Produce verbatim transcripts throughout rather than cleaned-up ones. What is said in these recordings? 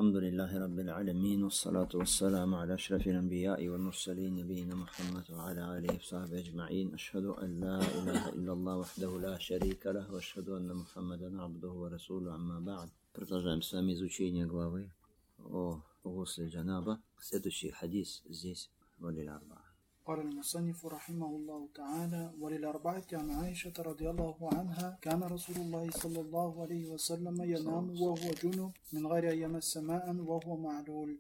الحمد لله رب العالمين والصلاة والسلام على أشرف الأنبياء والمرسلين نبينا محمد وعلى آله وصحبه أجمعين. أشهد أن لا إله إلا الله وحده لا شريك له وأشهد أن محمدا عبده ورسوله. أما بعد. Продолжаем с вами изучение главы о гусле джанаба. Следующий хадис здесь وللأربعة. قال المصنف رحمه الله تعالى: وللأربعة عن عائشة رضي الله عنها كان رسول الله صلى الله عليه وسلم ينام وهو جنب من غير أن يمس ماء وهو معلول.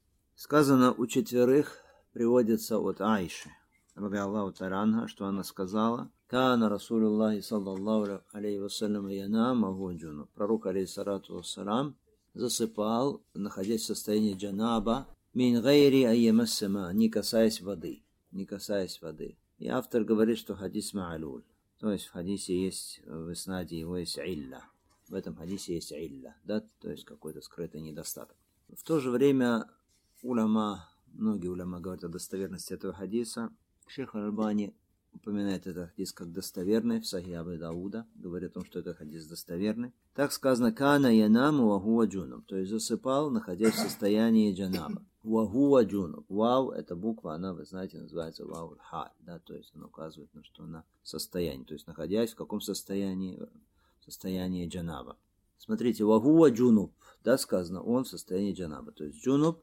Сказано у четверых, приводится от Аиши, ради Аллаху та'аля анха, что она сказала: «Кана Расулуллахи саллаллаху алейхи вассалям янам вахуа джунуб». Пророк, алейхиссалату вассалам, засыпал, находясь в состоянии джанаба, мин гайри ан ямасса ма, не касаясь воды. не касаясь воды. И автор говорит, что хадис ма'алуль. То есть в хадисе есть, в иснаде его есть илля. В этом хадисе есть илля, да, то есть какой-то скрытый недостаток. В то же время уляма, многие уляма говорят о достоверности этого хадиса. Шейх Аль-Альбани упоминает этот хадис как достоверный в Сахих Аби Дауда, говорит о том, что этот хадис достоверный. Так сказано: «Кана янаму ва хуа джунуб», то есть засыпал, находясь в состоянии джанаба. Ва хуа джунуб. Вау, эта буква, она, вы знаете, называется вау аль-халь, да, то есть она указывает на что она состояние, то есть находясь в каком состоянии, в состоянии джанаба. Смотрите, ва хуа джунуб, да, сказано, он в состоянии джанаба. То есть джунуб,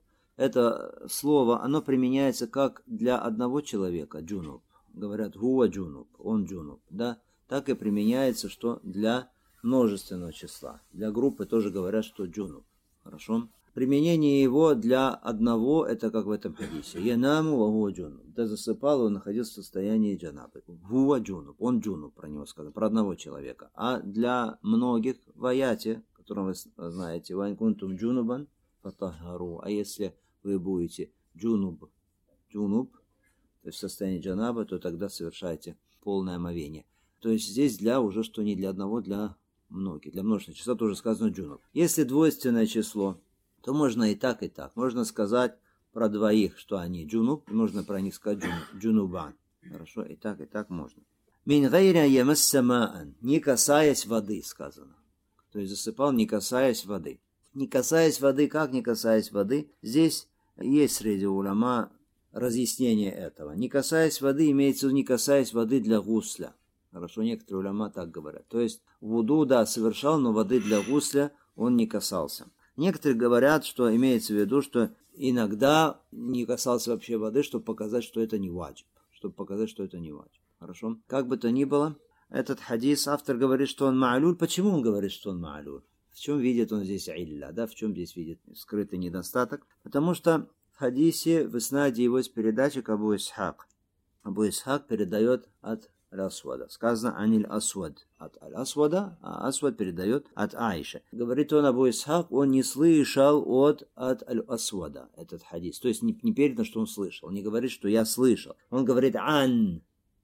это слово, оно применяется как для одного человека, джунуб. Говорят хуа джунуб, он джунуб, да, так и применяется, что для множественного числа. Для группы тоже говорят, что джунуб. Хорошо? Применение его для одного, это как в этом хадисе. Янаму ва хуа джунуб. Да, засыпал, он находился в состоянии джанабы. Хуа джунуб, он джунуб, про него сказано, про одного человека. А для многих в аяте, которым вы знаете, вайн кунтум джунубан фатахару. А если вы будете джунуб, джунуб, то есть в состоянии джанаба, то тогда совершайте полное омовение. То есть здесь для уже, что не для одного, для многих. Для множественного числа тоже сказано джунуб. Если двойственное число, то можно и так, и так. Можно сказать про двоих, что они джунуб, можно про них сказать джунуб, джунубан. Хорошо, и так, и так можно. Мин гайри ямасса маан, не касаясь воды, сказано. То есть засыпал, не касаясь воды. Не касаясь воды, как не касаясь воды? Здесь есть среди уляма разъяснение этого. Не касаясь воды, имеется в виду не касаясь воды для гусля. Хорошо, некоторые уляма так говорят. То есть вуду, да, совершал, но воды для гусля он не касался. Некоторые говорят, что имеется в виду, что иногда не касался вообще воды, чтобы показать, что это не ваджиб. Чтобы показать, что это не ваджиб. Хорошо? Как бы то ни было, этот хадис, автор говорит, что он ма'алюль. Почему он говорит, что он ма'алюль? В чем видит он здесь илля, да? В чем здесь видит скрытый недостаток? Потому что в хадисе, в иснаде его есть передача к Абу Исхак. Абу Исхак передает от Аль-Асвада. Сказано аниль асвад от Аль-Асвада, а Асвад передает от Аиши. Говорит он, Абу Исхак, он не слышал от, от Аль-Асвада этот хадис. То есть не, не передано, что он слышал. Он не говорит, что я слышал. Он говорит ан,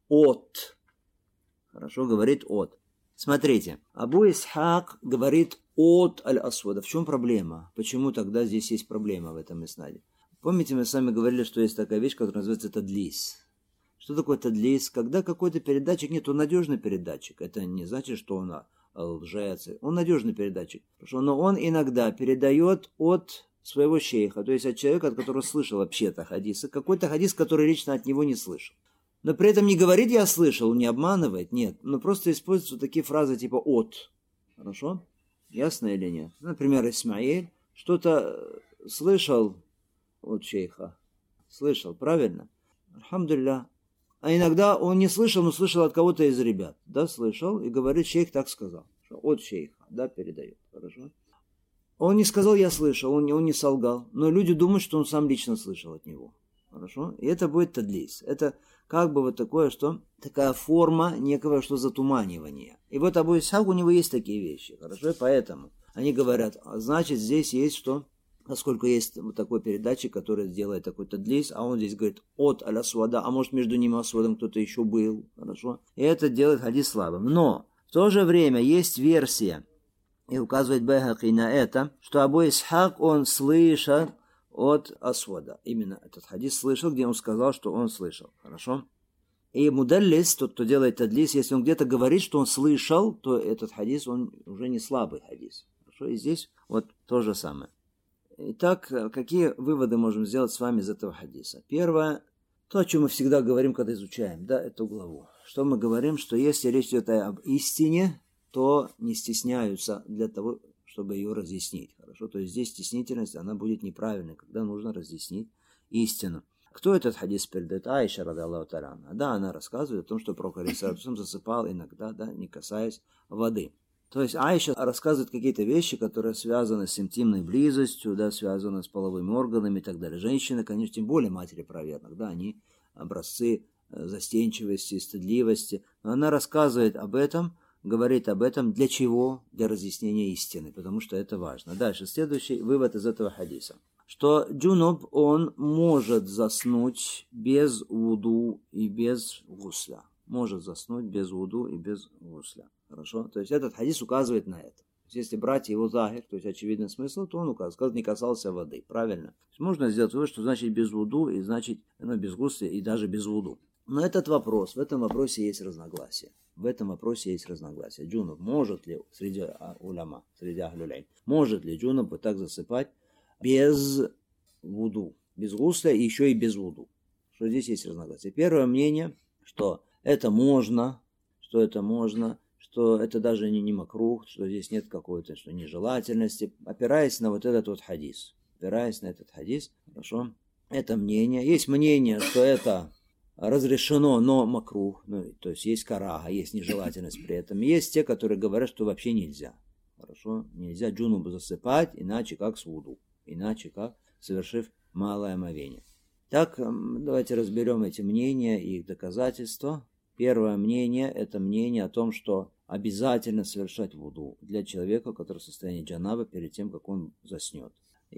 от. Хорошо, говорит от. Смотрите, Абу Исхак говорит от Аль-Асвада. В чем проблема? Почему тогда здесь есть проблема в этом иснаде? Помните, мы с вами говорили, что есть такая вещь, которая называется тадлис. Что такое тадлис? Когда какой-то передатчик, нет, он надежный передатчик. Это не значит, что он лжец. Он надежный передатчик. Но он иногда передает от своего шейха, то есть от человека, от которого слышал вообще-то хадис. Какой-то хадис, который лично от него не слышал. Но при этом не говорит «я слышал», не обманывает, нет. Но просто используются такие фразы типа «от». Хорошо? Ясно или нет? Например, Исмаиль что-то слышал от шейха. Слышал, правильно? Альхамдулилля. А иногда он не слышал, но слышал от кого-то из ребят. Да, слышал и говорит, шейх так сказал. Что от шейха, да, передает. Хорошо? Он не сказал, я слышал, он, он не солгал. Но люди думают, что он сам лично слышал от него. Хорошо? И это будет тадлис. Это как бы вот такое, что такая форма некого, что затуманивание. И вот Абу Исхак, у него есть такие вещи. Хорошо? И поэтому они говорят, значит, здесь есть что? Поскольку есть вот такой передатчик, который делает такой тадлис, а он здесь говорит от Аль-Асвада, а может между ним и Асвадом кто-то еще был. Хорошо? И это делает хадис слабым. Но в то же время есть версия, и указывает Байхаки на это, что Абу Исхак, он слышал от Асвада. Именно этот хадис слышал, где он сказал, что он слышал. Хорошо? И мудаллис, тот, кто делает тадлис, если он где-то говорит, что он слышал, то этот хадис, он уже не слабый хадис. Хорошо? И здесь вот то же самое. Итак, какие выводы можем сделать с вами из этого хадиса? Первое, то, о чем мы всегда говорим, когда изучаем, да, эту главу. Что мы говорим, что если речь идет об истине, то не стесняются для того, чтобы ее разъяснить. Хорошо? То есть здесь стеснительность, она будет неправильной, когда нужно разъяснить истину. Кто этот хадис передает? Аиша, ради Аллаху та'аля анха. Да, она рассказывает о том, что пророк алейхиссалату засыпал иногда, да, не касаясь воды. То есть Аиша рассказывает какие-то вещи, которые связаны с интимной близостью, да, связаны с половыми органами и так далее. Женщины, конечно, тем более матери праведных, да, они образцы застенчивости, стыдливости. Но она рассказывает об этом, говорит об этом для чего? Для разъяснения истины, потому что это важно. Дальше, следующий вывод из этого хадиса. Что джунуб, он может заснуть без вуду и без гусля. Может заснуть без вуду и без гусля. Хорошо? То есть этот хадис указывает на это. То есть если брать его захир, то есть очевидный смысл, то он указывает, сказать, не касался воды. Правильно? То есть можно сделать вывод, что значит без вуду, и значит ну, без гусля, и даже без вуду. Но этот вопрос, в этом вопросе есть разногласие. В этом вопросе есть разногласие. Джунуб может ли, среди уляма, среди ахлюлей, может ли джунуб вот так засыпать без вуду, без гусля и еще и без вуду? Что здесь есть разногласие. Первое мнение, что это можно, что это можно, что это даже не, не макрух, что здесь нет какой-то что нежелательности, опираясь на вот этот вот хадис. Опираясь на этот хадис, хорошо, это мнение. Есть мнение, что это разрешено, но макрух, ну, то есть есть карага, есть нежелательность при этом. Есть те, которые говорят, что вообще нельзя. Хорошо, нельзя джунубу засыпать, иначе как с вуду, иначе как совершив малое омовение. Так, давайте разберем эти мнения и их доказательства. Первое мнение – это мнение о том, что обязательно совершать вуду для человека, который в состоянии джанаба перед тем, как он заснет.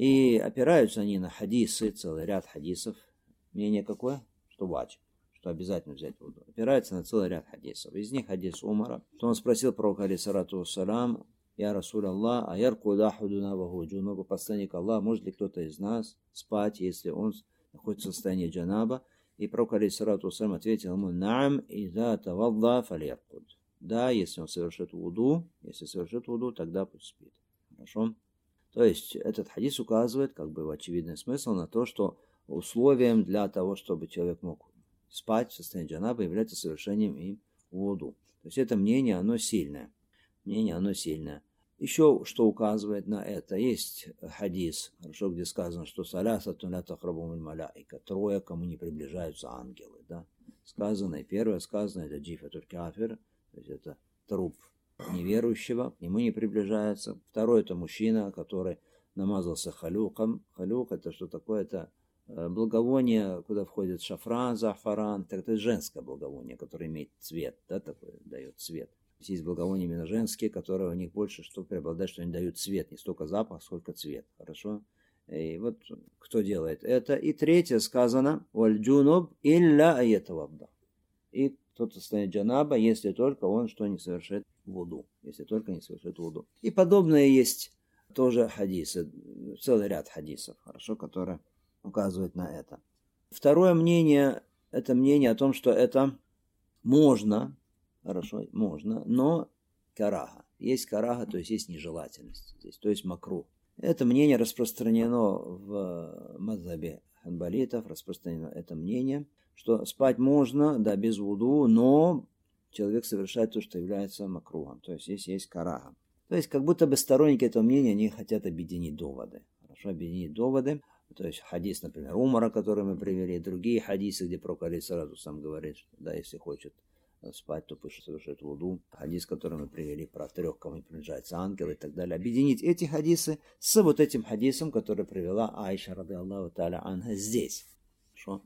И опираются они на хадисы, целый ряд хадисов. Мнение какое? Что ваджиб, что обязательно взять вуду. Опирается на целый ряд хадисов. Из них хадис Умара, что он спросил пророка алейхиссалату вассалям: «Я Расуль Аллах, а яркуд ахудуна ва хуа джунуб, посланник Аллаха, может ли кто-то из нас спать, если он находится в состоянии джанаба?» И пророк алейхиссалату вассалям ответил ему: «Наам, иза тавадда фаляркуд». Да, если он совершит вуду, если совершит вуду, тогда пусть спит. Хорошо? То есть этот хадис указывает, как бы в очевидный смысл, на то, что условием для того, чтобы человек мог спать в состоянии джанаба, является совершением им вуду. То есть это мнение, оно сильное. Мнение, оно сильное. Еще что указывает на это, есть хадис, хорошо, где сказано, что салясатун ля тахрабумуль маляика, трое, кому не приближаются ангелы, да. Сказано, и первое сказано, это джифатуль кафир, то есть это труп неверующего, к нему не приближается. Второй — это мужчина, который намазался халюком. Халюк — это что такое? Это благовоние, куда входит шафран, зафаран. Это женское благовоние, которое имеет цвет, да, такой дает цвет. Есть благовония именно женские, которые у них больше что преобладает, что они дают цвет, не столько запах, сколько цвет. Хорошо? И вот кто делает это. И третье сказано: «Валь джунуб илля аятавадда». И тот состояние джанаба, если только он что не совершит вуду. Если только не совершит вуду. И подобное есть тоже хадисы, целый ряд хадисов, хорошо, которые указывают на это. Второе мнение, это мнение о том, что это можно, хорошо, можно, но карага. Есть карага, то есть есть нежелательность здесь, то есть макрух. Это мнение распространено в мазхабе ханбалитов, распространено это мнение, что спать можно, да, без вуду, но человек совершает то, что является макрухом, то есть здесь есть карага. То есть как будто бы сторонники этого мнения, они хотят объединить доводы. Хорошо, объединить доводы. То есть хадис, например, Умара, который мы привели, другие хадисы, где пророк алейхиссалату сам говорит, что да, если хочет спать, то пусть совершает вуду. Хадис, который мы привели про трех, кому приближается ангел и так далее. Объединить эти хадисы с вот этим хадисом, который привела Аиша, ради Аллаху та'аля анха, здесь. Хорошо.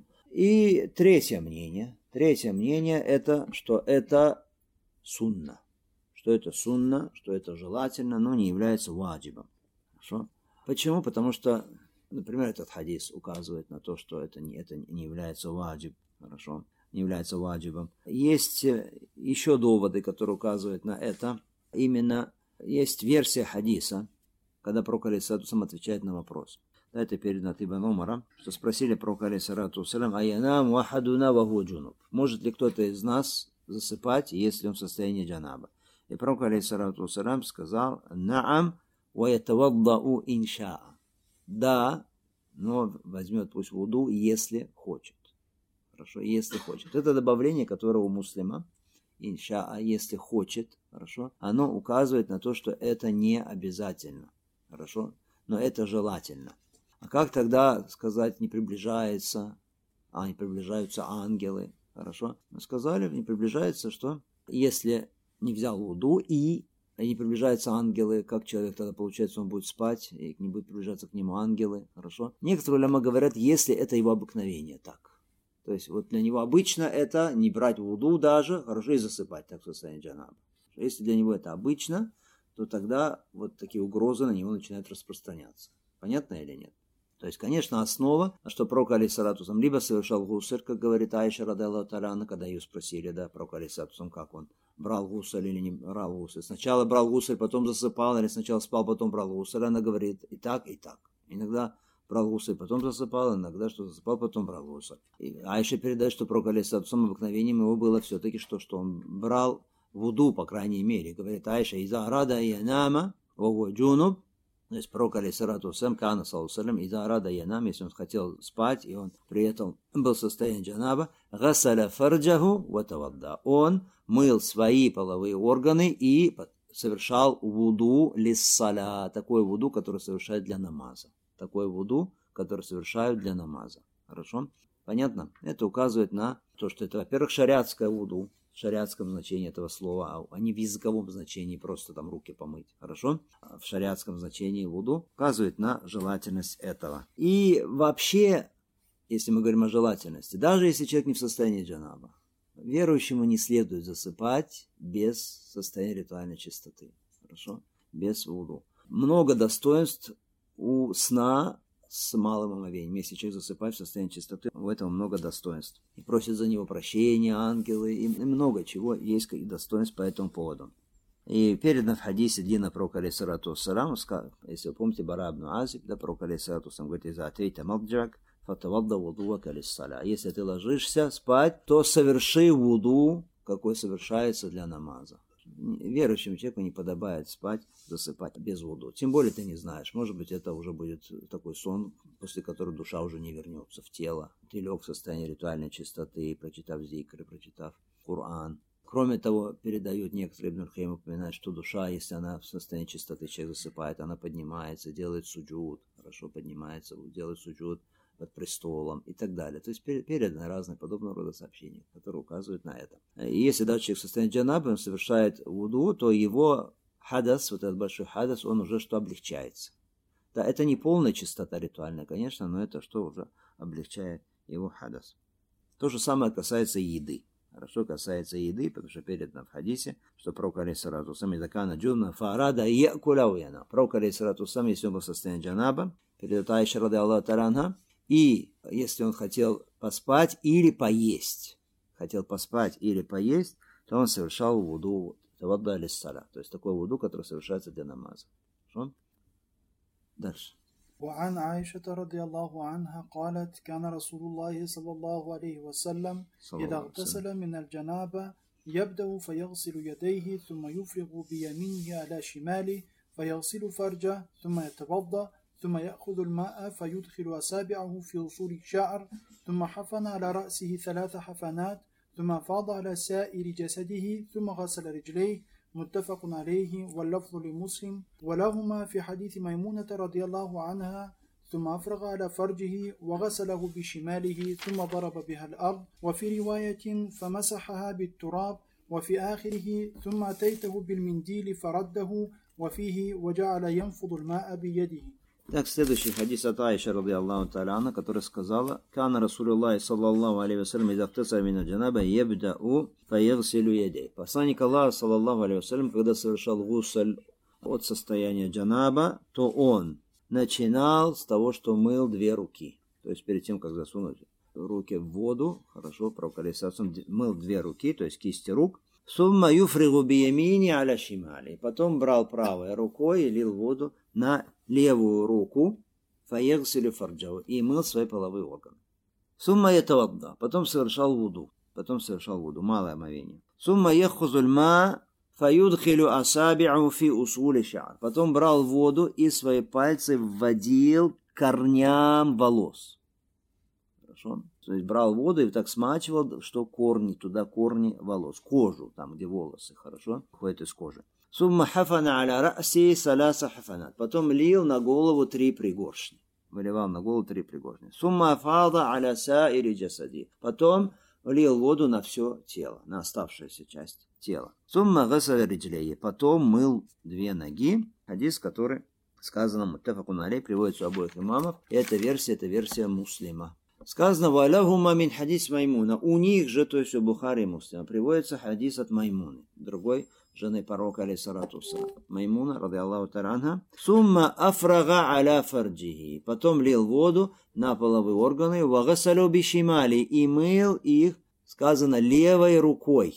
И третье мнение, третье мнение это, что это сунна. Что это сунна, что это желательно, но не является ваджибом. Хорошо. Почему? Потому что, например, этот хадис указывает на то, что это не, это не является ваджиб. Хорошо. Не является ваджибом. Есть еще доводы, которые указывают на это. Именно есть версия хадиса, когда пророк алейхиссалату вассалям отвечает на вопрос. Это передано от Ибн Умара, что спросили пророка алейхиссалату вассалям: «Аянам вахадуна ва хуа джунуб». Может ли кто-то из нас засыпать, если он в состоянии джанаба? И пророк алейхиссалату вассалям сказал: «Наам ва ятаваддау иншаа». Да, но возьмет пусть вуду, если хочет. Хорошо, если хочет. Это добавление, которое у муслима, инша, а если хочет, хорошо, оно указывает на то, что это не обязательно. Хорошо, но это желательно. А как тогда сказать не приближается, а не приближаются ангелы? Хорошо, мы сказали, не приближается, что если не взял вуду и не приближаются ангелы, как человек тогда, получается, он будет спать, и не будут приближаться к нему ангелы, хорошо? Некоторые уляма говорят, если это его обыкновение, так. То есть, вот для него обычно это не брать вуду даже, хорошо, и засыпать, так в состоянии джанаба. Если для него это обычно, то тогда вот такие угрозы на него начинают распространяться. Понятно или нет? То есть, конечно, основа, что пророк алейхиссалату вассалям либо совершал гусль, как говорит Аиша радиаллаху та'аля анха, когда ее спросили, да, пророк алейхиссалату вассалям, как он брал гусль или не брал гусль. Сначала брал гусль, потом засыпал, или сначала спал, потом брал гусль. Она говорит и так, и так. Иногда брал гусль, потом засыпал, иногда что засыпал, потом брал гусль. И Аиша передает, что пророк алейхиссалату вассалям обыкновением его было все-таки, что, что он брал вуду, по крайней мере. Говорит Аиша, иза рада янама, вахуа джунуб. То есть пророк алейхиссалату вассалям, кана саллаллаху алейхи иза арада янам, если он хотел спать, и он при этом был в состоянии джанаба, гасаля фарджаху ва тавадда. Он мыл свои половые органы и совершал вуду лиссаля, такой вуду, который совершает для намаза. Такой вуду, который совершают для намаза. Хорошо? Понятно? Это указывает на то, что это, во-первых, шариатское вуду, в шариатском значении этого слова, а не в языковом значении просто там руки помыть. Хорошо? В шариатском значении вуду указывает на желательность этого. И вообще, если мы говорим о желательности, даже если человек не в состоянии джанаба, верующему не следует засыпать без состояния ритуальной чистоты. Хорошо? Без вуду. Много достоинств у сна с малым омовением. Если человек засыпает в состоянии чистоты, у этого много достоинств. И просят за него прощения ангелы, и много чего есть и достоинств по этому поводу. И передано в хадисе длинно пророка алейхиссалату вассалям, если вы помните, Бара ибн Азиб, да, пророк алейхиссалату вассалям говорит, «Иза атейта мадджак, фатавадда вудуака лиссаля». Если ты ложишься спать, то соверши вуду, какой совершается для намаза. Верующему человеку не подобает спать, засыпать без вуду. Тем более ты не знаешь. Может быть, это уже будет такой сон, после которого душа уже не вернется в тело. Ты лег в состоянии ритуальной чистоты, прочитав зикры, прочитав Коран. Кроме того, передают некоторые, Ибн аль-Кайим упоминает, что душа, если она в состоянии чистоты, человек засыпает, она поднимается, делает суджуд, хорошо поднимается, делает суджуд под престолом и так далее. То есть переданы разные подобного рода сообщения, которые указывают на это. И если даже человек в состоянии джанабы, он совершает вуду, то его хадас, вот этот большой хадас, он уже что облегчается. Да, это не полная чистота ритуальная, конечно, но это что уже облегчает его хадас. То же самое касается еды. Хорошо касается еды, потому что передано в хадисе, что пророк алейхиссалату вассалям закана джунна фарада якуля уяна. Пророк алейхиссалату вассалям, если он был в состоянии джанаба, передает Аиша радиаллаху та'аля анха, и если он хотел поспать или поесть, хотел поспать или поесть, то он совершал вуду, тавадда лиссаля, то есть такой вуду, который совершается для намаза. Хорошо? Дальше. وعن عائشة رضي الله عنها قالت كان رسول الله صلى الله عليه وسلم إذا اغتسل من الجنابة يبدأ فيغسل يديه ثم يفرغ بيمينه على شماله فيغسل فرجه ثم يتوضأ ثم يأخذ الماء فيدخل أصابعه في أصول الشعر ثم حفن على رأسه ثلاث حفنات ثم أفاض على سائر جسده ثم غسل رجليه متفق عليه واللفظ لمسلم ولهما في حديث ميمونة رضي الله عنها ثم أفرغ على فرجه وغسله بشماله ثم ضرب بها الأرض وفي رواية فمسحها بالتراب وفي آخره ثم أتيته بالمنديل فرده وفيه وجعل ينفض الماء بيده. Так, следующий хадис от Аиши, радиаллаху та'аля анха, которая сказала: «Кана Расулуллахи саллаллаху алейхи вассалям иза игтасаля мина джанаба ябдау фаягсилу ядей». Посланник Аллаха, саллаллаху алейхи вассалям, когда совершал гусль от состояния джанаба, то он начинал с того, что мыл две руки. То есть перед тем, как засунуть руки в воду, хорошо, пророк алейхиссалям мыл две руки, то есть кисти рук. Сумма юфригу биямини аля шимали. Потом брал правой рукой и лил воду на левую руку, фаягсилю фарджау, и мыл свои половые органы. Сумма ятавадда. Потом совершал вуду. Потом совершал вуду. Малое омовение. Сумма яхузуль ма фаюдхилю асаби'у фи усули ша'р. Потом брал воду и свои пальцы вводил к корням волос. Хорошо? То есть брал воду и так смачивал, что корни, туда корни волос, кожу, там, где волосы, хорошо, выходят из кожи. Сумма хафана аля ра'си саласа хафанат. Потом лил на голову три пригоршни. Выливал на голову три пригоршни. Сумма афада аля саири джасади. Потом лил воду на все тело, на оставшуюся часть тела. Сумма гасаля риджлейи. Потом мыл две ноги. Хадис, который сказано, муттафакун алей, приводится у обоих имамов. Эта версия, это версия Муслима. Сказано, валяхума мин хадис Маймуна. У них же, то есть у Бухари и Муслима, приводится хадис от Маймуны, другой жены пророка, алейхиссалату вассалам. Маймуна, ради Аллаху таранха. Сумма афрага аля фарджихи. Потом лил воду на половые органы. Вагасалю бишимали. И мыл их, сказано, левой рукой.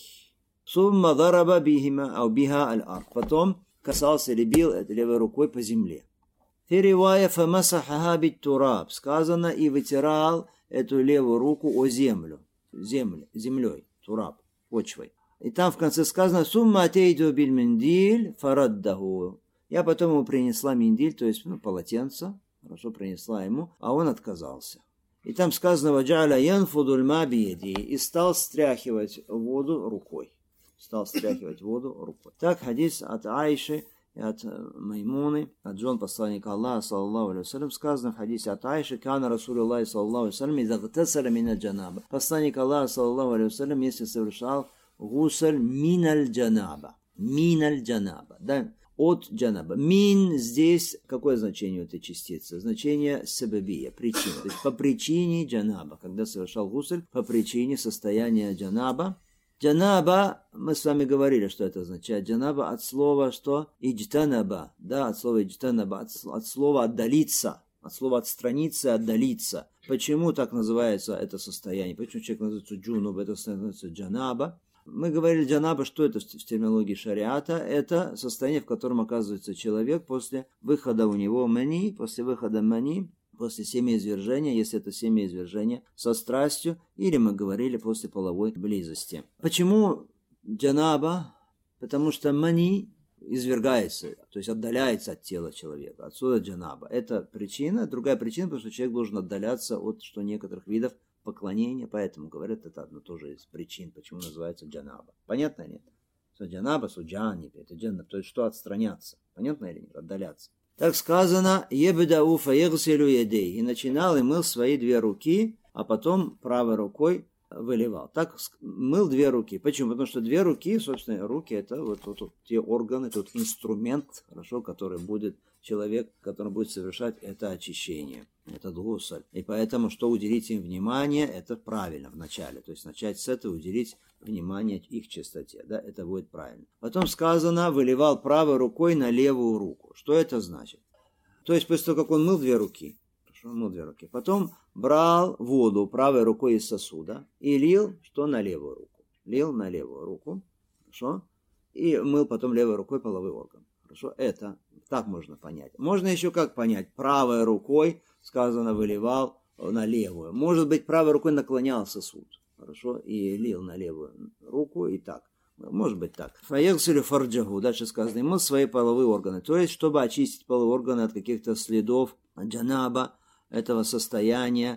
Сумма дараба бихима, ау биха аль-ард. Потом касался или бил левой рукой по земле. Фиривая фамасахаха бит тураб. Сказано, и вытирал эту левую руку о землю. Землю, землей, тураб, почвой. И там в конце сказано, сумма атейду биль миндиль фараддаху. Я потом ему принесла миндиль, то есть ну, полотенце, хорошо принесла ему, а он отказался. И там сказано, ваджаля янфудуль ма биеди, и стал стряхивать воду рукой. Стал стряхивать воду рукой. Так хадис от Аиши и от Маймуны, от жен посланника Аллаха, саллаллаху алейхи вассалям, сказано в хадисе от Аиши, кана Расулуллахи, саллаллаху алейхи вассалям, изагтасаля мина джанаба. Посланник Аллаха, саллаллаху алейхи вассалям, если совершал гусль миналь джанаба. Миналь джанаба. Да? От джанаба. Мин здесь, какое значение у этой частицы? Значение сабабия, причина. То есть по причине джанаба. Когда совершал гусль, по причине состояния джанаба. Джанаба, мы с вами говорили, что это означает. Джанаба от слова что? Иджтанаба. Да, от слова иджтанаба, от, от слова отдалиться. От слова отстраниться, отдалиться. Почему так называется это состояние? Почему человек называется джунуб, это называется джанаба? Мы говорили джанаба, что это в терминологии шариата? Это состояние, в котором оказывается человек после выхода у него мани, после выхода мани, после семяизвержения, если это семяизвержение со страстью, или мы говорили после половой близости. Почему джанаба? Потому что мани извергается, то есть отдаляется от тела человека. Отсюда джанаба. Это причина. Другая причина, потому что человек должен отдаляться от что некоторых видов поклонения, поэтому говорят, это одно тоже из причин, почему называется джанаба. Понятно или нет? Что джанаба, суджани, это джанаб, то есть что отстраняться. Понятно или нет? Отдаляться. Так сказано, ебедау фаегселю едей. И начинал и мыл свои две руки, а потом правой рукой выливал. Так мыл две руки. Почему? Потому что две руки, собственно, руки это вот, вот, вот те органы, тот инструмент, хорошо, который будет человек, который будет совершать это очищение, этот гусль. И поэтому, что уделить им внимание, это правильно вначале. То есть начать с этого, уделить внимание их чистоте. Да, это будет правильно. Потом сказано, выливал правой рукой на левую руку. Что это значит? То есть после того, как он мыл две руки, хорошо, мыл две руки, потом брал воду правой рукой из сосуда и лил, что на левую руку. Лил на левую руку, хорошо, и мыл потом левой рукой половой орган. Хорошо, это так можно понять. Можно еще как понять? Правой рукой, сказано, выливал на левую. Может быть, правой рукой наклонял сосуд. Хорошо, и лил на левую руку, и так. Может быть так. Фаегсилю фарджаху, дальше сказано, мыл свои половые органы. То есть, чтобы очистить половые органы от каких-то следов джанаба, этого состояния.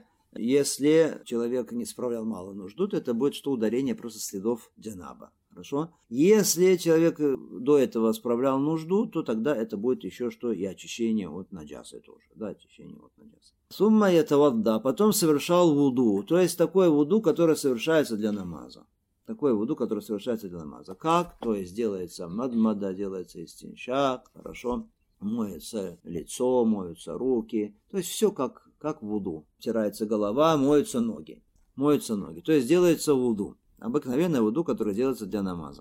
Если человек не справлял малую нужду, то это будет что ударение просто следов джанаба. Хорошо? Если человек до этого справлял нужду, то тогда это будет еще что и очищение от наджаса тоже. Да, очищение от наджаса. Сумма это вадда. Потом совершал вуду. То есть такое вуду, которое совершается для намаза. Такое вуду, которое совершается для намаза. Как? То есть делается мадмада, делается истиншак. Хорошо? Моется лицо, моются руки. То есть все как, как вуду. Втирается голова, моются ноги. Моются ноги. То есть делается вуду. Обыкновенное вуду, которое делается для намаза.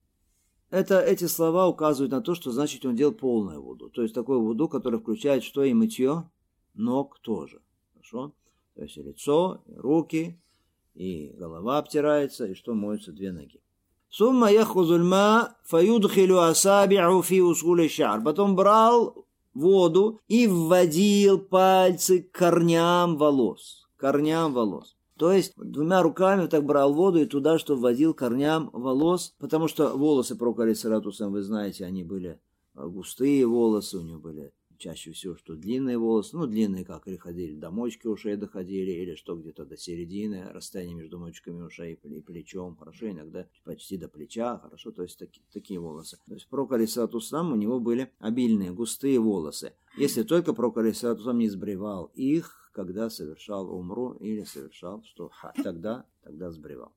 Это, эти слова указывают на то, что значит он делал полное вуду. То есть такое вуду, которое включает что и мытье ног тоже. Хорошо? То есть и лицо, и руки, и голова обтирается, и что моются две ноги. Сумма яхузульма фаюдхилю асаби'у фи усули шар. Потом брал воду и вводил пальцы к корням волос. Корням волос. То есть двумя руками так брал воду и туда, что вводил корням волос, потому что волосы пророка алейхиссалату вассалям, вы знаете, они были густые волосы, у него были чаще всего, что длинные волосы, ну, длинные, как или ходили до мочки ушей доходили, или что где-то до середины, расстояние между мочками ушей и плечом, хорошо, иногда почти до плеча, хорошо, то есть таки, такие волосы. То есть пророк алейхиссалату вассалам, у него были обильные, густые волосы. Если только пророк алейхиссалату вассалам не сбривал их, когда совершал умру или совершал что ха, тогда, тогда сбривал.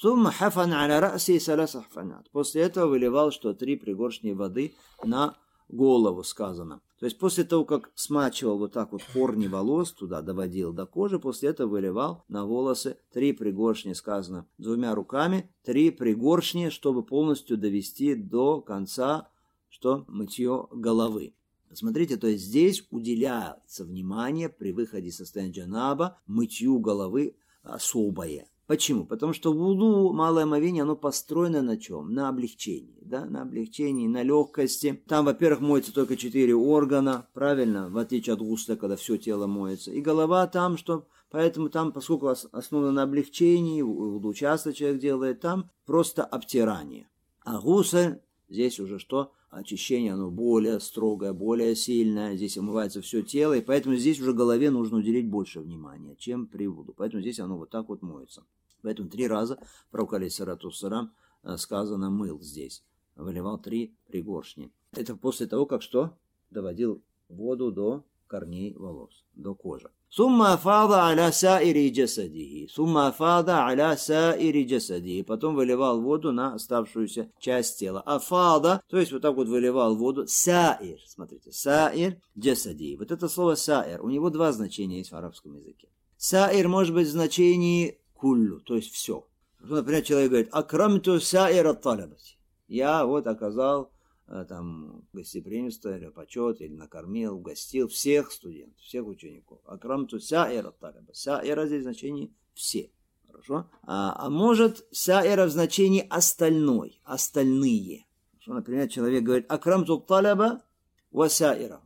После этого выливал, что три пригоршни воды на голову, сказано. То есть после того, как смачивал вот так вот корни волос, туда доводил до кожи, после этого выливал на волосы три пригоршни, сказано, двумя руками, три пригоршни, чтобы полностью довести до конца, что мытье головы. Смотрите, то есть здесь уделяется внимание при выходе из состояния джанаба мытью головы особое. Почему? Потому что вуду, малое омовение, оно построено на чем? На облегчении, да, на облегчении, на легкости. Там, во-первых, моется только четыре органа, правильно, в отличие от гусля, когда все тело моется. И голова там, что, поэтому там, поскольку основано на облегчении, вуду часто человек делает, там просто обтирание. А гусль, здесь уже что? Очищение, оно более строгое, более сильное, здесь омывается все тело, и поэтому здесь уже голове нужно уделить больше внимания, чем при вуду. Поэтому здесь оно вот так вот моется. Поэтому три раза пророк алейхиссалату вассалам сказано мыл здесь, выливал три пригоршни. Это после того, как что? Доводил воду до корней волос, до кожи. Сумма афада аля саири джасадихи. Сумма афада аля саири джасадихи. Потом выливал воду на оставшуюся часть тела. Афада, то есть вот так вот выливал воду. Саир, смотрите, саир джасадихи. Вот это слово саир, у него два значения есть в арабском языке. Саир может быть в значении куллю, то есть все. Например, человек говорит, акрамту саир ат-талабати. Я вот оказал там гостеприимство или почет, или накормил, угостил всех студентов, всех учеников. Акрамту саира талаба. Саира здесь в значении все. Хорошо? А, а может саира в значении остальной, остальные. Что, например, человек говорит, акрамту талаба ва саира.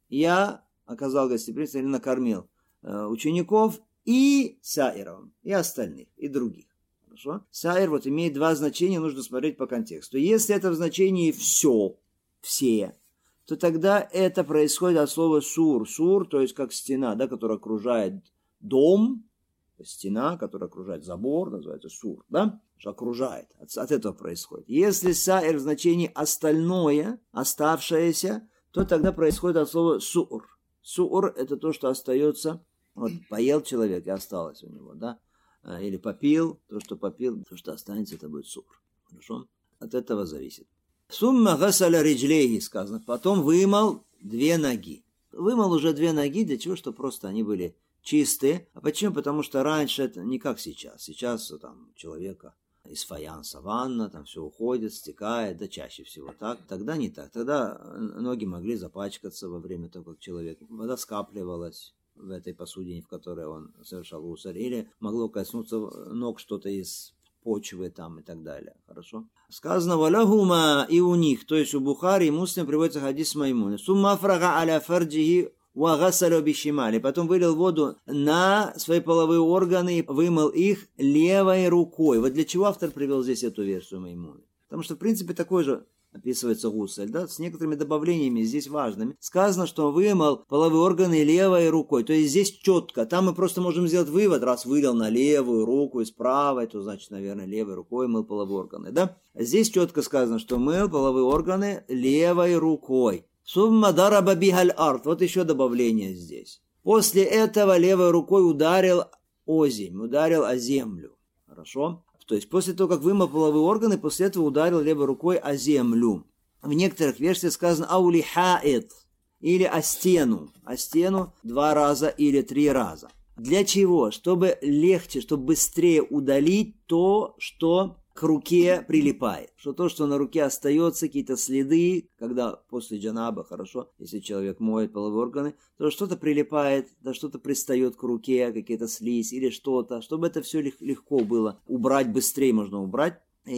Я оказал гостеприимство или накормил э, учеников и саиров, и остальных, и других. Хорошо? Саир вот имеет два значения, нужно смотреть по контексту. Если это в значении все, все, то тогда это происходит от слова сур. Сур, то есть как стена, да, которая окружает дом, стена, которая окружает забор, называется сур, да, что окружает. От, от этого происходит. Если саир в значении остальное, оставшееся, то тогда происходит от слова сур. Сур – это то, что остается, вот поел человек и осталось у него, да. Или попил, то, что попил, то, что останется, это будет сур. Хорошо? От этого зависит. Сумма гасаля риджлейхи, сказано. Потом вымыл две ноги. Вымыл уже две ноги, для чего? Чтобы просто они были чистые. А почему? Потому что раньше это не как сейчас. Сейчас там человека из фаянса ванна, там все уходит, стекает, да чаще всего так. Тогда не так. Тогда ноги могли запачкаться во время того, как человек... Вода скапливалась в этой посудине, в которой он совершал гусль, или могло коснуться ног что-то из почвы там и так далее. Хорошо? Сказано валяхума и у них, то есть у Бухари и Муслим приводится хадис Маймуны. Сумма фрага аля фарджихи ва гасалю бишимали. Потом вылил воду на свои половые органы и вымыл их левой рукой. Вот для чего автор привел здесь эту версию Маймуны? Потому что в принципе такой же описывается гусль, да, с некоторыми добавлениями здесь важными. Сказано, что вымыл половые органы левой рукой. То есть здесь четко. Там мы просто можем сделать вывод, раз вылил на левую руку и с правой, то значит, наверное, левой рукой мыл половые органы, да. Здесь четко сказано, что мыл половые органы левой рукой. Сумма дараба бихаль арт. Вот еще добавление здесь. После этого левой рукой ударил о землю, ударил о землю. Хорошо? То есть после того, как вымыл половые органы, после этого ударил левой рукой о землю. В некоторых версиях сказано аули хаэт, или о стену. О стену два раза или три раза. Для чего? Чтобы легче, чтобы быстрее удалить то, что к руке прилипает. Что то, что на руке остается, какие-то следы, когда после джанаба, хорошо, если человек моет половые органы, то что-то прилипает, да что-то пристает к руке, какие-то слизь или что-то, чтобы это все легко было убрать, быстрее можно убрать,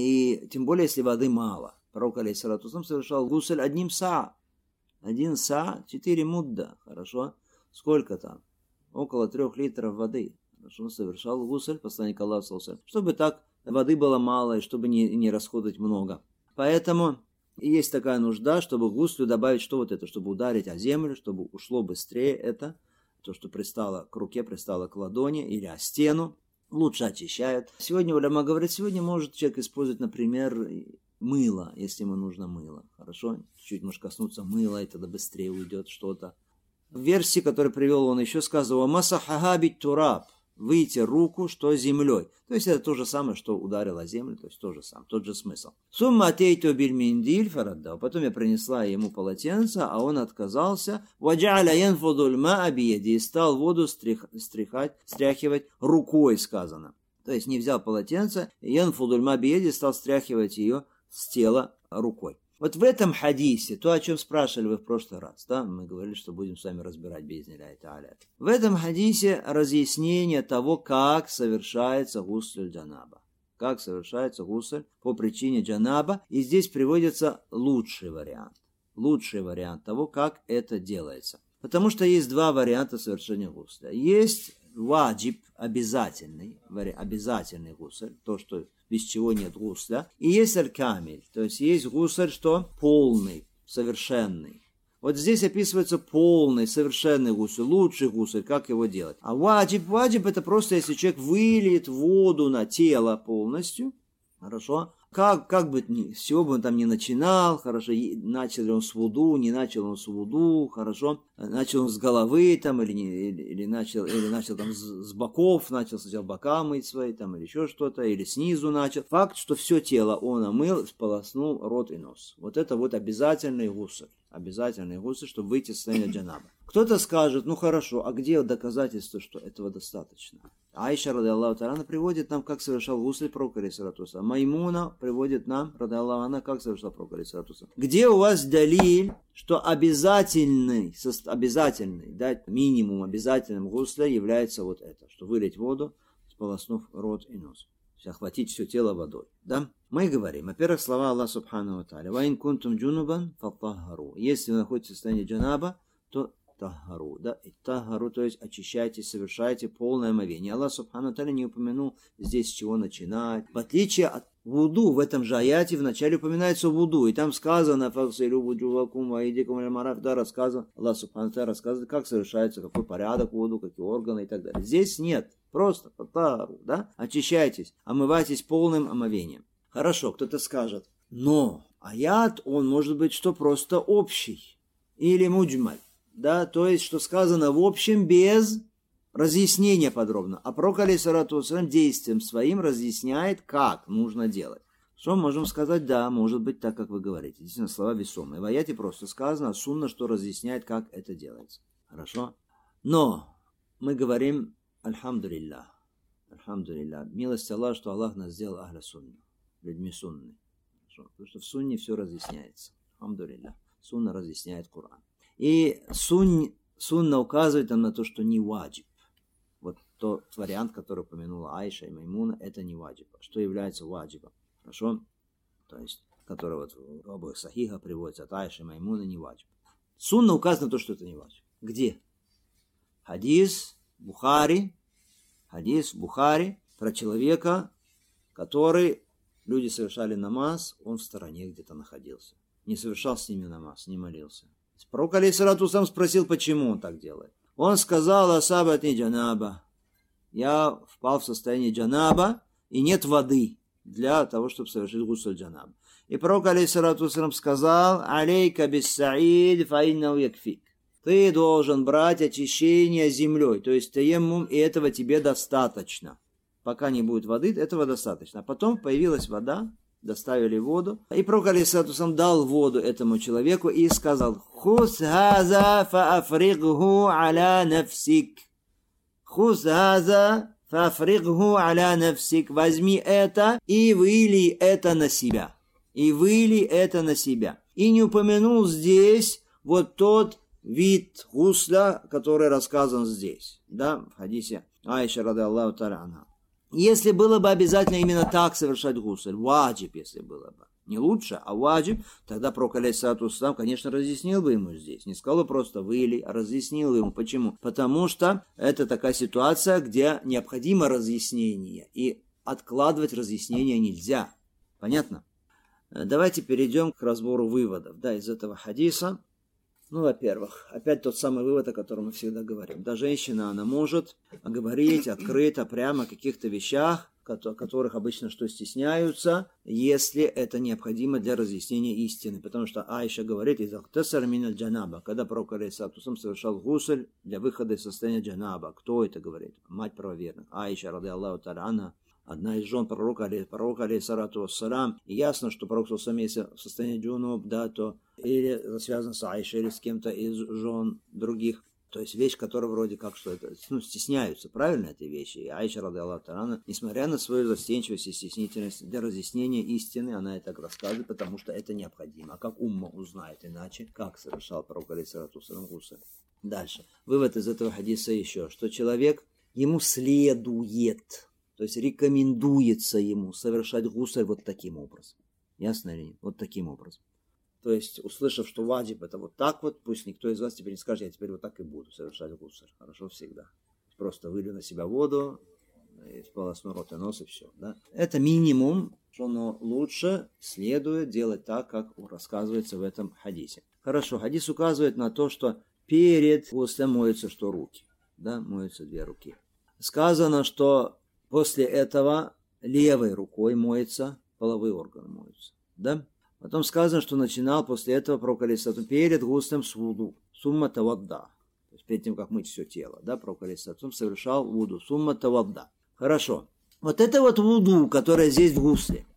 и тем более, если воды мало. Пророк алейхиссалату вассалам совершал гусль одним са, один са, четыре мудда, хорошо, сколько там? Около трех литров воды. Хорошо, совершал гусль, посланник Аллаха, чтобы так воды было мало, и чтобы не, не расходовать много. Поэтому И есть такая нужда, чтобы гуслю добавить что вот это, чтобы ударить о землю, чтобы ушло быстрее это, то, что пристало к руке, пристало к ладони или о стену, лучше очищают. Сегодня уляма говорит, сегодня может человек использовать, например, мыло, если ему нужно мыло. Хорошо? Чуть-чуть может коснуться мыла, и тогда быстрее уйдет что-то. В версии, которую привел он, еще сказал, «Масахахабит тураб», выйти руку, что землей. То есть это то же самое, что ударил о землю, то есть то же самое, тот же смысл. Сумма тейто бильминдиль фарадда. Потом я принесла ему полотенце, а он отказался. Ваджаля янфудуль ма абияди. И стал воду стрих, стряхать, стряхивать рукой, сказано. То есть не взял полотенце, янфудуль ма абияди, стал стряхивать ее с тела рукой. Вот в этом хадисе, то, о чем спрашивали вы в прошлый раз, да, мы говорили, что будем с вами разбирать би'изниляхи та'аля. В этом хадисе разъяснение того, как совершается гусль джанаба. Как совершается гусль по причине джанаба. И здесь приводится лучший вариант. Лучший вариант того, как это делается. Потому что есть два варианта совершения гусля. Есть ваджиб, обязательный, обязательный гусль, то, что без чего нет гусля. И есть аль-камиль, то есть есть гусль, что полный, совершенный. Вот здесь описывается полный, совершенный гусль, лучший гусль, как его делать. А ваджиб, ваджиб это просто если человек выльет воду на тело полностью, хорошо. Как, как бы, с чего бы он там ни начинал, хорошо, начал ли он с вуду, не начал он с вуду, хорошо, начал он с головы там, или, не, или, или, начал, или начал там с, с боков, начал сначала бока мыть свои, там, или еще что-то, или снизу начал. Факт, что все тело он омыл, сполоснул рот и нос. Вот это вот обязательный гусль, обязательный гусль, чтобы выйти из состояния джанаба. Кто-то скажет, ну хорошо, а где доказательство, что этого достаточно? Айша, ради Аллаху та'аля, приводит нам, как совершал гусль пророк, алейхиссалату. Маймуна приводит нам, ради Аллаху анха, как совершал пророк, алейхиссалату. Где у вас далиль, что обязательный, обязательный, да, минимум обязательным гусля является вот это, что вылить воду, сполоснув рот и нос. Охватить все тело водой. Да? Мы говорим, во-первых, слова Аллаха субхану ва тааля. «Ваин кунтум джунубан фаттахару». Если вы находитесь в состоянии джанаба, то тахару, да, и тахару, то есть очищайте, совершайте полное омовение. Аллах субхану ва тааля не упомянул здесь, с чего начинать. В отличие от вуду, в этом же аяте вначале упоминается вуду, и там сказано, факсилю вуджувакум ваидикум аль-мараф, да, рассказано, Аллах субхану ва тааля рассказывает, как совершается, какой порядок вуду, какие органы и так далее. Здесь нет, просто тахару, да, очищайтесь, омывайтесь полным омовением. Хорошо, кто-то скажет, но аят, он может быть что просто общий, или муджмаль. Да, то есть, что сказано в общем, без разъяснения подробно. А пророк, алейхиссалату вассалям, действием своим разъясняет, как нужно делать. Что мы можем сказать? Да, может быть так, как вы говорите. Действительно, слова весомые. В аяте просто сказано, а сунна, что разъясняет, как это делается. Хорошо? Но мы говорим, альхамдулиллах, альхамдулиллах, милость Аллаха, что Аллах нас сделал ахля сунна, людьми сунны. Хорошо? Потому что в сунне все разъясняется. Альхамдулиллах. Сунна разъясняет Коран. И сунн, сунна указывает нам на то, что не ваджиб. Вот тот вариант, который упомянула Айша и Маймуна, это не ваджиб. Что является ваджибом? Хорошо? То есть, который вот в обоих сахихах приводится от Айши и Маймуна, не ваджиб. Сунна указывает на то, что это не ваджиб. Где? Хадис Бухари, хадис Бухари про человека, который, люди совершали намаз, он в стороне где-то находился. Не совершал с ними намаз, не молился. Пророк, алейхиссалату сам спросил, почему он так делает. Он сказал, асабатни джанаба. Я впал в состояние джанаба, и нет воды для того, чтобы совершить гусль джанаба. И пророк, алейхиссалату сказал, алейка биссаид фаиннау якфик. Ты должен брать очищение землей, то есть таеммум, и этого тебе достаточно. Пока не будет воды, этого достаточно. А потом появилась вода, доставили воду. И пророк, алейхиссалату вассалям, дал воду этому человеку и сказал, «Хус хаза фаафригху аля нафсик». «Хус хаза фаафригху аля нафсик». Возьми это и выли это на себя. И выли это на себя. И не упомянул здесь вот тот вид гусля, который рассказан здесь. Да, в хадисе Айша, ради Аллаху та'аля анха. Если было бы обязательно именно так совершать гусль, ваджиб, если было бы, не лучше, а ваджиб, тогда пророк, алейхиссалату вассалям, конечно, разъяснил бы ему здесь. Не сказал просто выли, а разъяснил ему. Почему? Потому что это такая ситуация, где необходимо разъяснение, и откладывать разъяснение нельзя. Понятно? Давайте перейдем к разбору выводов, да, из этого хадиса. Ну, во-первых, опять тот самый вывод, о котором мы всегда говорим. Да, женщина, она может говорить открыто, прямо о каких-то вещах, которых обычно что стесняются, если это необходимо для разъяснения истины. Потому что Аиша говорит, когда пророк алейхиссалату вассалям совершал гусль для выхода из состояния джанаба. Кто это говорит? Мать правоверных. Аиша, ради Аллаху та'аля анха, одна из жен пророка, пророка алейхиссалату вассалям. И ясно, что пророк сам если в состоянии джунуб, да, то или связан с Аишей, или с кем-то из жен других. То есть вещь, которая вроде как что это, ну, стесняются, правильно, этой вещи. И Аиша, ради Аллаху та'аля анха, несмотря на свою застенчивость и стеснительность, для разъяснения истины, она это так рассказывает, потому что это необходимо. А как умма узнает иначе, как совершал пророк алейхиссалату вассалям гусль? Дальше. Вывод из этого хадиса еще, что человек, ему следует, то есть рекомендуется ему совершать гусль вот таким образом. Ясно или нет? Вот таким образом. То есть, услышав, что ваджиб это вот так вот, пусть никто из вас теперь не скажет, я теперь вот так и буду совершать гусль. Хорошо всегда. Просто вылью на себя воду, сполосну рот и нос и все. Да? Это минимум, что но лучше следует делать так, как рассказывается в этом хадисе. Хорошо, хадис указывает на то, что перед гуслем моются что руки. Да, моются две руки. Сказано, что после этого левой рукой моется, половые органы моются. Да? Потом сказано, что начинал после этого пророк алейхиссалату перед гуслем с вуду. Сумма тавадда. То есть перед тем, как мыть все тело. Да, пророк алейхиссалату совершал вуду. Сумма тавадда. Хорошо. Вот это вот вуду, которое здесь в гусле,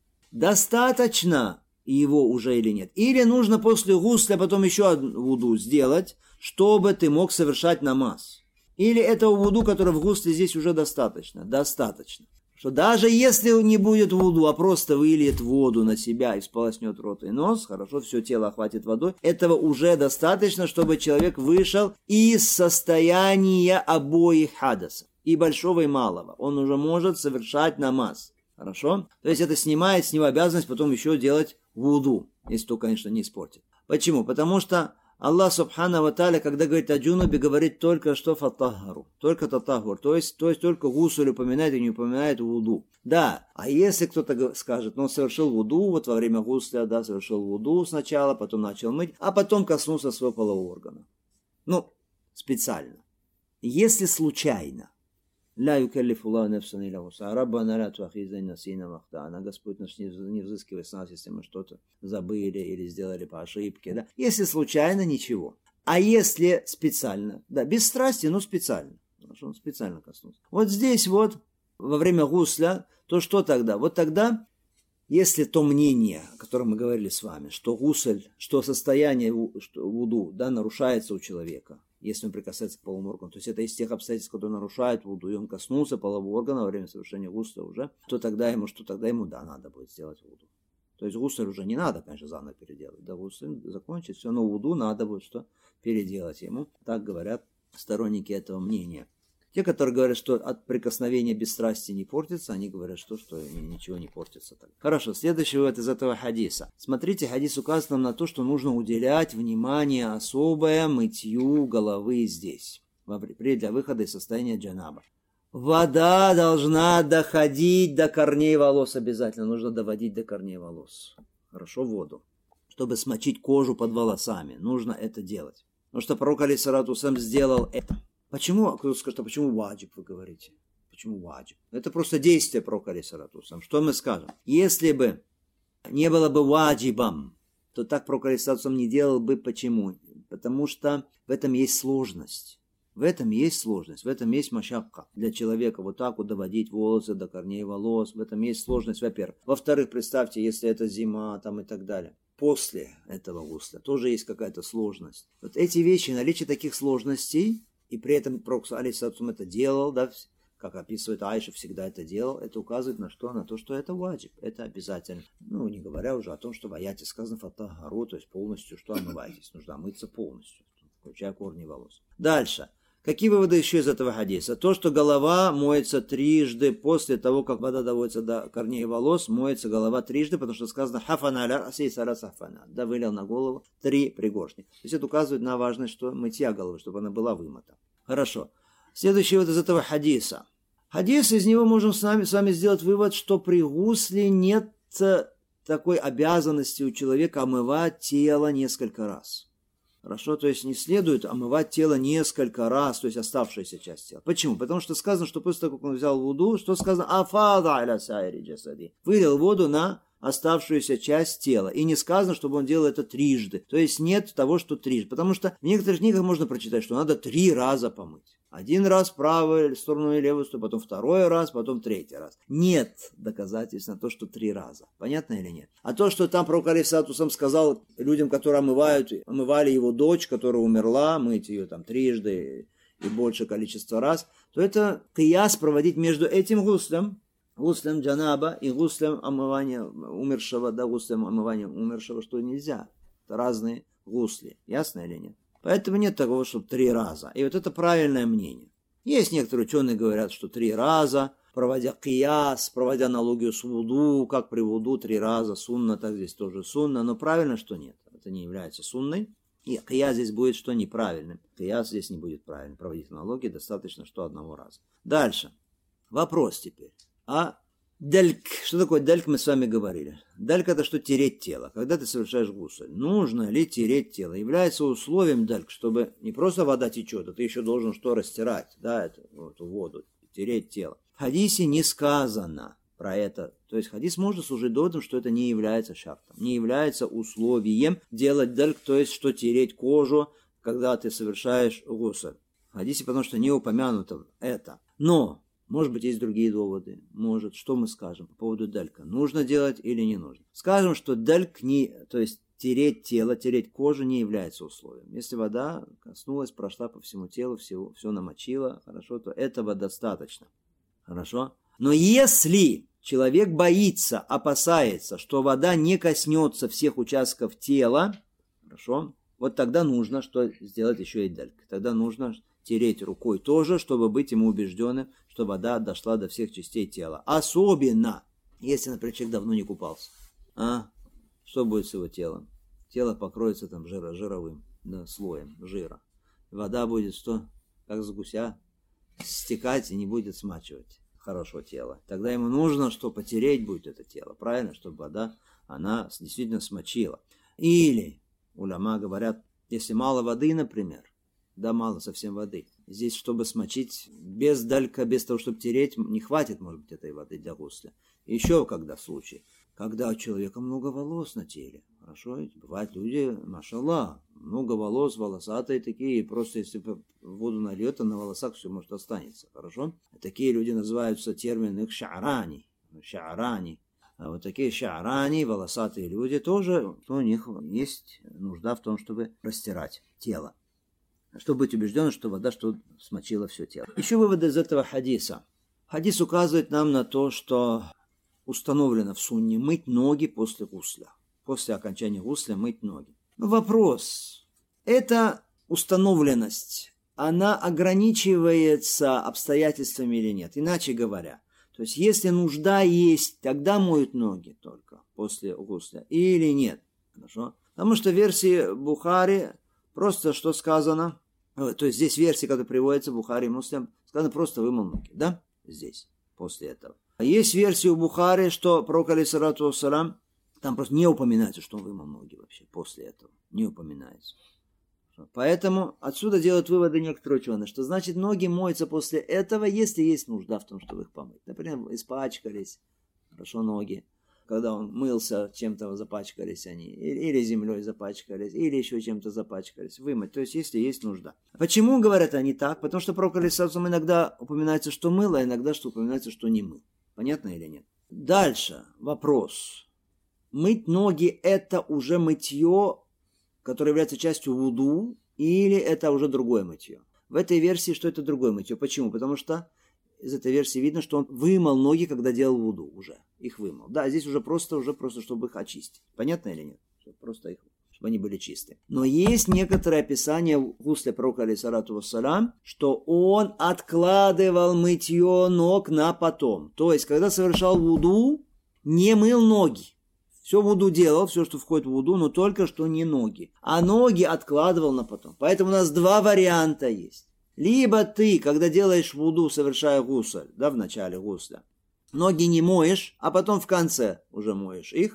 достаточно его уже или нет? Или нужно после гусля потом еще одну вуду сделать, чтобы ты мог совершать намаз? Или этого вуду, которое в гусле здесь уже достаточно? Достаточно. Что даже если не будет вуду, а просто выльет воду на себя и сполоснет рот и нос, хорошо, все тело охватит водой, этого уже достаточно, чтобы человек вышел из состояния обоих хадаса, и большого, и малого. Он уже может совершать намаз. Хорошо? То есть это снимает с него обязанность потом еще делать вуду, если то, конечно, не испортит. Почему? Потому что Аллах Субхану ва Тааля, когда говорит о джунубе, говорит только что фатахару, только татахур, то есть, то есть только гусуль упоминает и не упоминает вуду. Да, а если кто-то скажет, ну он совершил вуду, вот во время гусля, да, совершил вуду сначала, потом начал мыть, а потом коснулся своего полового органа. Ну, специально. Если случайно, ля юкаллифуллаху нафсан илля вус'аха, раббана ля туахизна ин насина ва ахтана, Господь наш не взыскивай с нас, если мы что-то забыли или сделали по ошибке, да. Если случайно, ничего. А если специально, да, без страсти, но специально, потому что он специально коснулся. Вот здесь вот, во время гусля, то что тогда? Вот тогда, если то мнение, о котором мы говорили с вами, что гусль, что состояние вуду, да, нарушается у человека, если он прикасается к половому органу, то есть это из тех обстоятельств, которые нарушают вуду, и он коснулся полового органа во время совершения гусля уже, то тогда ему, что тогда ему, да, надо будет сделать вуду. То есть гусль уже не надо, конечно, заново переделать, да, гусль закончить, все, но вуду надо будет что переделать ему, так говорят сторонники этого мнения. Те, которые говорят, что от прикосновения без страсти не портится, они говорят, что, что ничего не портится. Так. Хорошо, следующий вывод из этого хадиса. Смотрите, хадис указывает нам на то, что нужно уделять внимание особое мытью головы здесь, для выхода из состояния джанаба. Вода должна доходить до корней волос обязательно, нужно доводить до корней волос. Хорошо, воду. Чтобы смочить кожу под волосами, нужно это делать. Потому что пророк алейхиссалату вассалям сделал это. Почему, кто скажет, а почему ваджиб вы говорите? Почему ваджиб? Это просто действие пророка алейхиссалату вассалям. Что мы скажем? Если бы не было бы ваджибом, то так пророк алейхиссалату вассалям не делал бы. Почему? Потому что в этом есть сложность. В этом есть сложность, в этом есть машакка для человека. Вот так вот доводить волосы до корней волос. В этом есть сложность, во-первых. Во-вторых, представьте, если это зима там и так далее. После этого гусля тоже есть какая-то сложность. Вот эти вещи, наличие таких сложностей, и при этом пророк алейхиссалату это делал, да, как описывает Аиша, всегда это делал, это указывает на что? На то, что это ваджиб, это обязательно. Ну, не говоря уже о том, что в аяте сказано фатахару, то есть полностью, что омывайтесь, нужно омыться полностью, включая корни волос. Дальше. Какие выводы еще из этого хадиса? То, что голова моется трижды после того, как вода доводится до корней волос, моется голова трижды, потому что сказано хафана аля раси сара сафана, да, вылил на голову три пригоршни. То есть это указывает на важность, что мытья головы, чтобы она была вымыта. Хорошо. Следующий вывод из этого хадиса. Хадис, из него можем с вами, с вами сделать вывод, что при гусле нет такой обязанности у человека омывать тело несколько раз. Хорошо, то есть не следует омывать тело несколько раз, то есть оставшаяся часть тела. Почему? Потому что сказано, что после того, как он взял вуду, что сказано? Афада аля сайри джасади. Вылил воду на оставшуюся часть тела. И не сказано, чтобы он делал это трижды. То есть нет того, что трижды. Потому что в некоторых книгах можно прочитать, что надо три раза помыть. Один раз правую сторону и левую сторону, потом второй раз, потом третий раз. Нет доказательств на то, что три раза. Понятно или нет? А то, что там пророк алейхиссалату вассалям сказал людям, которые омывают, омывали его дочь, которая умерла, мыть ее там трижды и большее количество раз, то это кияс проводить между этим гуслем, гуслем джанаба и гуслем омывания умершего, да, гуслем омывания умершего, что нельзя. Это разные гусли. Ясно или нет? Поэтому нет такого, чтобы три раза. И вот это правильное мнение. Есть некоторые ученые говорят, что три раза, проводя кияс, проводя аналогию с вуду, как при вуду три раза, сунна, так здесь тоже сунна, но правильно, что нет. Это не является сунной. И кияс здесь будет что неправильным. Кияс здесь не будет правильным. Проводить аналогии достаточно, что одного раза. Дальше. Вопрос теперь. А дальк, что такое дальк, мы с вами говорили. Дальк это что? Тереть тело. Когда ты совершаешь гусль, нужно ли тереть тело? Является условием дальк, чтобы не просто вода течет, а ты еще должен что растирать, да, эту, эту воду, тереть тело. В хадисе не сказано про это. То есть хадис может служить доводом, что это не является шартом, не является условием делать дальк, то есть что тереть кожу, когда ты совершаешь гусль. В хадисе потому что не упомянуто это. Но может быть, есть другие доводы. Может, что мы скажем по поводу далька? Нужно делать или не нужно? Скажем, что дальк не, то есть тереть тело, тереть кожу не является условием. Если вода коснулась, прошла по всему телу, все, все намочила, хорошо, то этого достаточно. Хорошо? Но если человек боится, опасается, что вода не коснется всех участков тела, хорошо, вот тогда нужно что сделать еще и дальк. Тогда нужно тереть рукой тоже, чтобы быть ему убежденным, что вода дошла до всех частей тела. Особенно, если, например, человек давно не купался. А? Что будет с его телом? Тело покроется там жиро, жировым, да, слоем жира. Вода будет что? Как с гуся стекать и не будет смачивать хорошего тела. Тогда ему нужно, что потереть будет это тело. Правильно? Чтобы вода, она действительно смочила. Или, уляма говорят, если мало воды, например, да, мало совсем воды. Здесь, чтобы смочить, без далька, без того, чтобы тереть, не хватит, может быть, этой воды для гусля. Еще когда случай, когда у человека много волос на теле. Хорошо, бывают люди, машаллах, много волос, волосатые такие, и просто если воду нальет, то на волосах все может останется. Хорошо? Такие люди называются термин их шаарани. Шаарани. А вот такие шаарани, волосатые люди, тоже у них есть нужда в том, чтобы растирать тело. Чтобы быть убежденным, что вода что смочила все тело. Еще выводы из этого хадиса. Хадис указывает нам на то, что установлено в сунне мыть ноги после гусля. После окончания гусля мыть ноги. Вопрос. Эта установленность, она ограничивается обстоятельствами или нет? Иначе говоря, то есть если нужда есть, тогда моют ноги только после гусля или нет? Хорошо? Потому что в версии Бухари просто что сказано, то есть здесь версия, когда приводится Бухари и Муслим, сказано просто вымыл ноги, да? Здесь, после этого. А есть версия у Бухари, что пророк алейхиссалату вассалям, там просто не упоминается, что он вымыл ноги вообще после этого. Не упоминается. Поэтому отсюда делают выводы некоторые ученые, что значит ноги моются после этого, если есть нужда в том, чтобы их помыть. Например, испачкались, хорошо, ноги. Когда он мылся, чем-то запачкались они, или землей запачкались, или еще чем-то запачкались, вымыть, то есть если есть нужда. Почему говорят они так? Потому что пророк алейхиссалату вассалям иногда упоминается, что мыл, а иногда что упоминается, что не мыл. Понятно или нет? Дальше вопрос. Мыть ноги – это уже мытье, которое является частью вуду, или это уже другое мытье? В этой версии, что это другое мытье. Почему? Потому что из этой версии видно, что он вымыл ноги, когда делал вуду уже. Их вымыл. Да, здесь уже просто, уже просто, чтобы их очистить. Понятно или нет? Просто их, чтобы они были чистые. Но есть некоторые описания в гусле пророка алейхиссалату вассалям, что он откладывал мытье ног на потом. То есть, когда совершал вуду, не мыл ноги. Все вуду делал, все, что входит в вуду, но только что не ноги. А ноги откладывал на потом. Поэтому у нас два варианта есть. Либо ты, когда делаешь вуду, совершая гусль, да, в начале гусля, ноги не моешь, а потом в конце уже моешь их,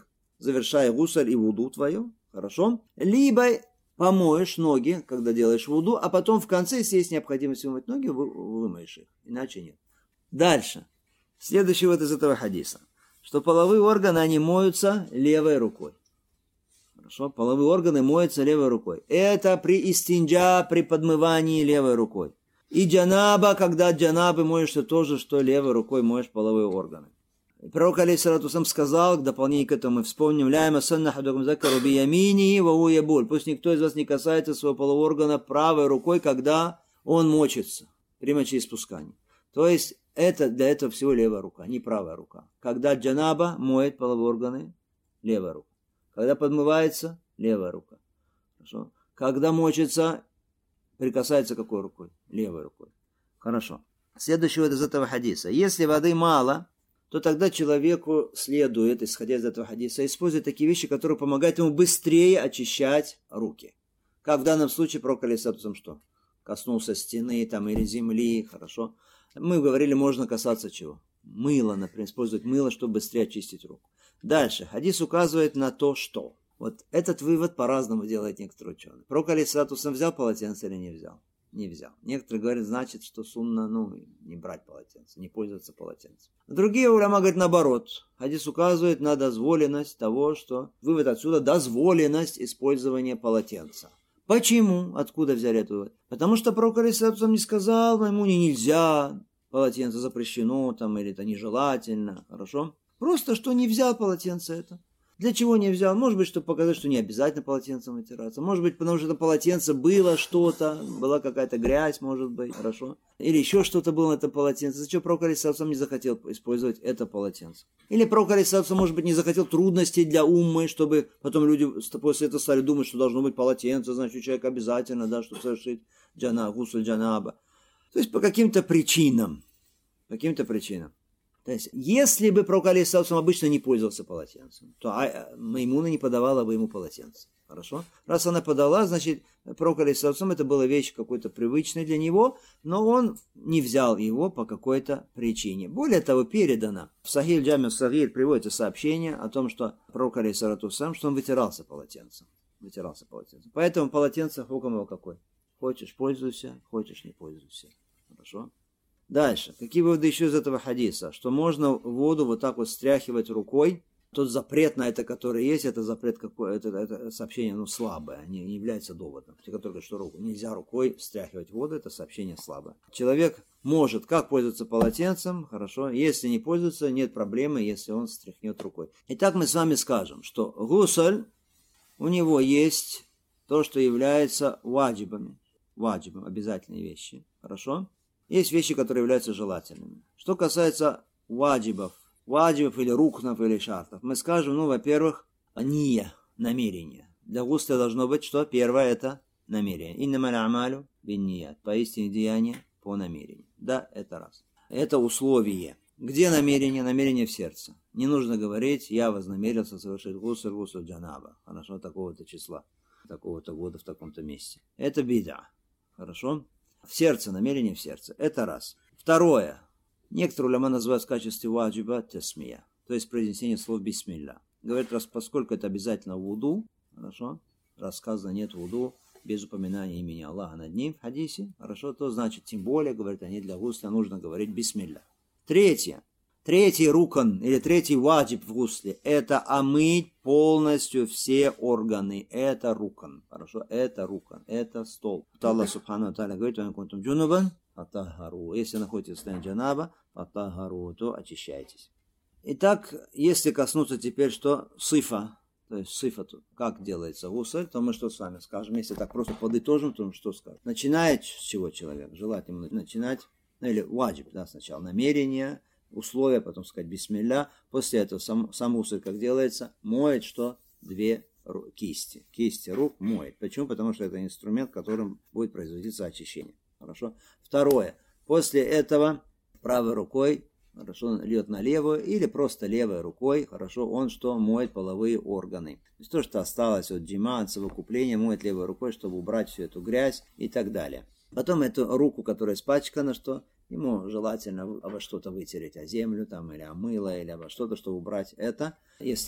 завершая гусль и вуду твое, хорошо? Либо помоешь ноги, когда делаешь вуду, а потом в конце, если есть необходимость вымыть ноги, вы, вымоешь их, иначе нет. Дальше. Следующий вот из этого хадиса, что половые органы, они моются левой рукой. Хорошо? Половые органы моются левой рукой. Это при истинджа, при подмывании левой рукой. И джанаба, когда джанабы моешься тоже, что левой рукой моешь половые органы. Пророк алейхиссалату вассалям сказал, в дополнение к этому мы вспомним, «Ля ямассанна ахадукум закару биямини ва хуа ябуль». Пусть никто из вас не касается своего полового органа правой рукой, когда он мочится при мочеиспускании. То есть это для этого всего левая рука, не правая рука. Когда джанаба моет половые органы, левая рука. Когда подмывается, левая рука. Хорошо. Когда мочится, прикасается какой рукой? Левой рукой. Хорошо. Следующий вот из этого хадиса. Если воды мало, то тогда человеку следует, исходя из этого хадиса, использовать такие вещи, которые помогают ему быстрее очищать руки. Как в данном случае пророк алейхиссалату вассалям что? Коснулся стены там, или земли, хорошо. Мы говорили, можно касаться чего? Мыла, например, использовать мыло, чтобы быстрее очистить руку. Дальше. Хадис указывает на то, что. Вот этот вывод по-разному делает некоторые ученые. Пророк алейхиссалату вассалям взял полотенце или не взял? Не взял. Некоторые говорят, значит, что сунна, ну, не брать полотенце, не пользоваться полотенцем. Другие уляма говорят наоборот. Хадис указывает на дозволенность того, что вывод отсюда дозволенность использования полотенца. Почему? Откуда взяли этот вывод? Потому что пророк алейхиссалату вассалям не сказал, маймуне нельзя, полотенце запрещено, там, или это нежелательно, хорошо? Просто, что не взял полотенце это. Для чего не взял? Может быть, чтобы показать, что не обязательно полотенцем вытираться. Может быть, потому что это полотенце было что-то, была какая-то грязь, может быть, хорошо. Или еще что-то было на этом полотенце. Зачем пророк алейхиссалату вассалям не захотел использовать это полотенце? Или пророк алейхиссалату вассалам, может быть, не захотел трудностей для уммы, чтобы потом люди после этого стали думать, что должно быть полотенце, значит, у человека обязательно, да, чтобы совершить джана, гусль джанаба. То есть по каким-то причинам. По каким-то причинам. То есть, если бы пророк алейхиссалату вассалам обычно не пользовался полотенцем, то Маймуна не подавала бы ему полотенце. Хорошо? Раз она подала, значит, пророк алейхиссалату вассалам это была вещь какой-то привычной для него, но он не взял его по какой-то причине. Более того, передано. В Сахих Джами Сагир приводится сообщение о том, что пророк алейхиссалату вассалам, что он вытирался полотенцем. Вытирался полотенцем. Поэтому полотенце хукм его какой? Хочешь, пользуйся, хочешь, не пользуйся. Хорошо? Дальше. Какие выводы еще из этого хадиса? Что можно воду вот так вот стряхивать рукой. Тот запрет на это, который есть, это запрет, какой, это, это сообщение, ну, слабое, не, не является доводом. Те, которые говорят, что руку нельзя рукой стряхивать воду, это сообщение слабое. Человек может как пользоваться полотенцем, хорошо, если не пользуется, нет проблемы, если он стряхнет рукой. Итак, мы с вами скажем, что гусль, у него есть то, что является ваджибами, ваджибом, обязательные вещи, хорошо? Есть вещи, которые являются желательными. Что касается ваджибов, ваджибов или рукнов или шартов, мы скажем, ну, во-первых, ния, намерение. Для гусля должно быть, что первое это намерение. Иннамаль амалю бинният, поистине деяние по намерению. Да, это раз. Это условие. Где намерение? Намерение в сердце. Не нужно говорить, я вознамерился совершить гусль, гусль джанаба. Хорошо, такого-то числа, такого-то года в таком-то месте. Это бида. Хорошо? В сердце, намерение в сердце. Это раз. Второе. Некоторые уляма называют в качестве ваджиба тасмия, то есть произнесение слов бисмилля. Говорят, раз, поскольку это обязательно вуду, хорошо, раз сказано нет вуду, без упоминания имени Аллаха над ним в хадисе, хорошо, то значит, тем более, говорят они, для гусля нужно говорить бисмилля. Третье. Третий рукан или третий ваджиб в гусле – это омыть полностью все органы. Это рукан. Хорошо? Это рукан. Это стол. Аллах субхану ва тааля говорит: «Ван кунтум джунубан фаттахару». Если находитесь в состоянии джанаба, фаттахару, то очищайтесь. Итак, если коснуться теперь, что сифа, то есть сифа, как делается гусль, то мы что с вами скажем? Если так просто подытожим, то что скажем? Начинает с чего человек? Желательно начинать, ну или ваджиб, да, сначала намерение, условия, потом сказать бисмилля. После этого сам, сам гусль, как делается, моет что? Две кисти. Кисти рук моет. Почему? Потому что это инструмент, которым будет производиться очищение. Хорошо? Второе. После этого правой рукой, хорошо, он льет на левую, или просто левой рукой, хорошо, он что? Моет половые органы. То есть то, что осталось от джима, от совокупления, моет левой рукой, чтобы убрать всю эту грязь и так далее. Потом эту руку, которая испачкана, что? Ему желательно обо что-то вытереть, о землю там, или о мыло, или обо что-то, чтобы убрать это. Если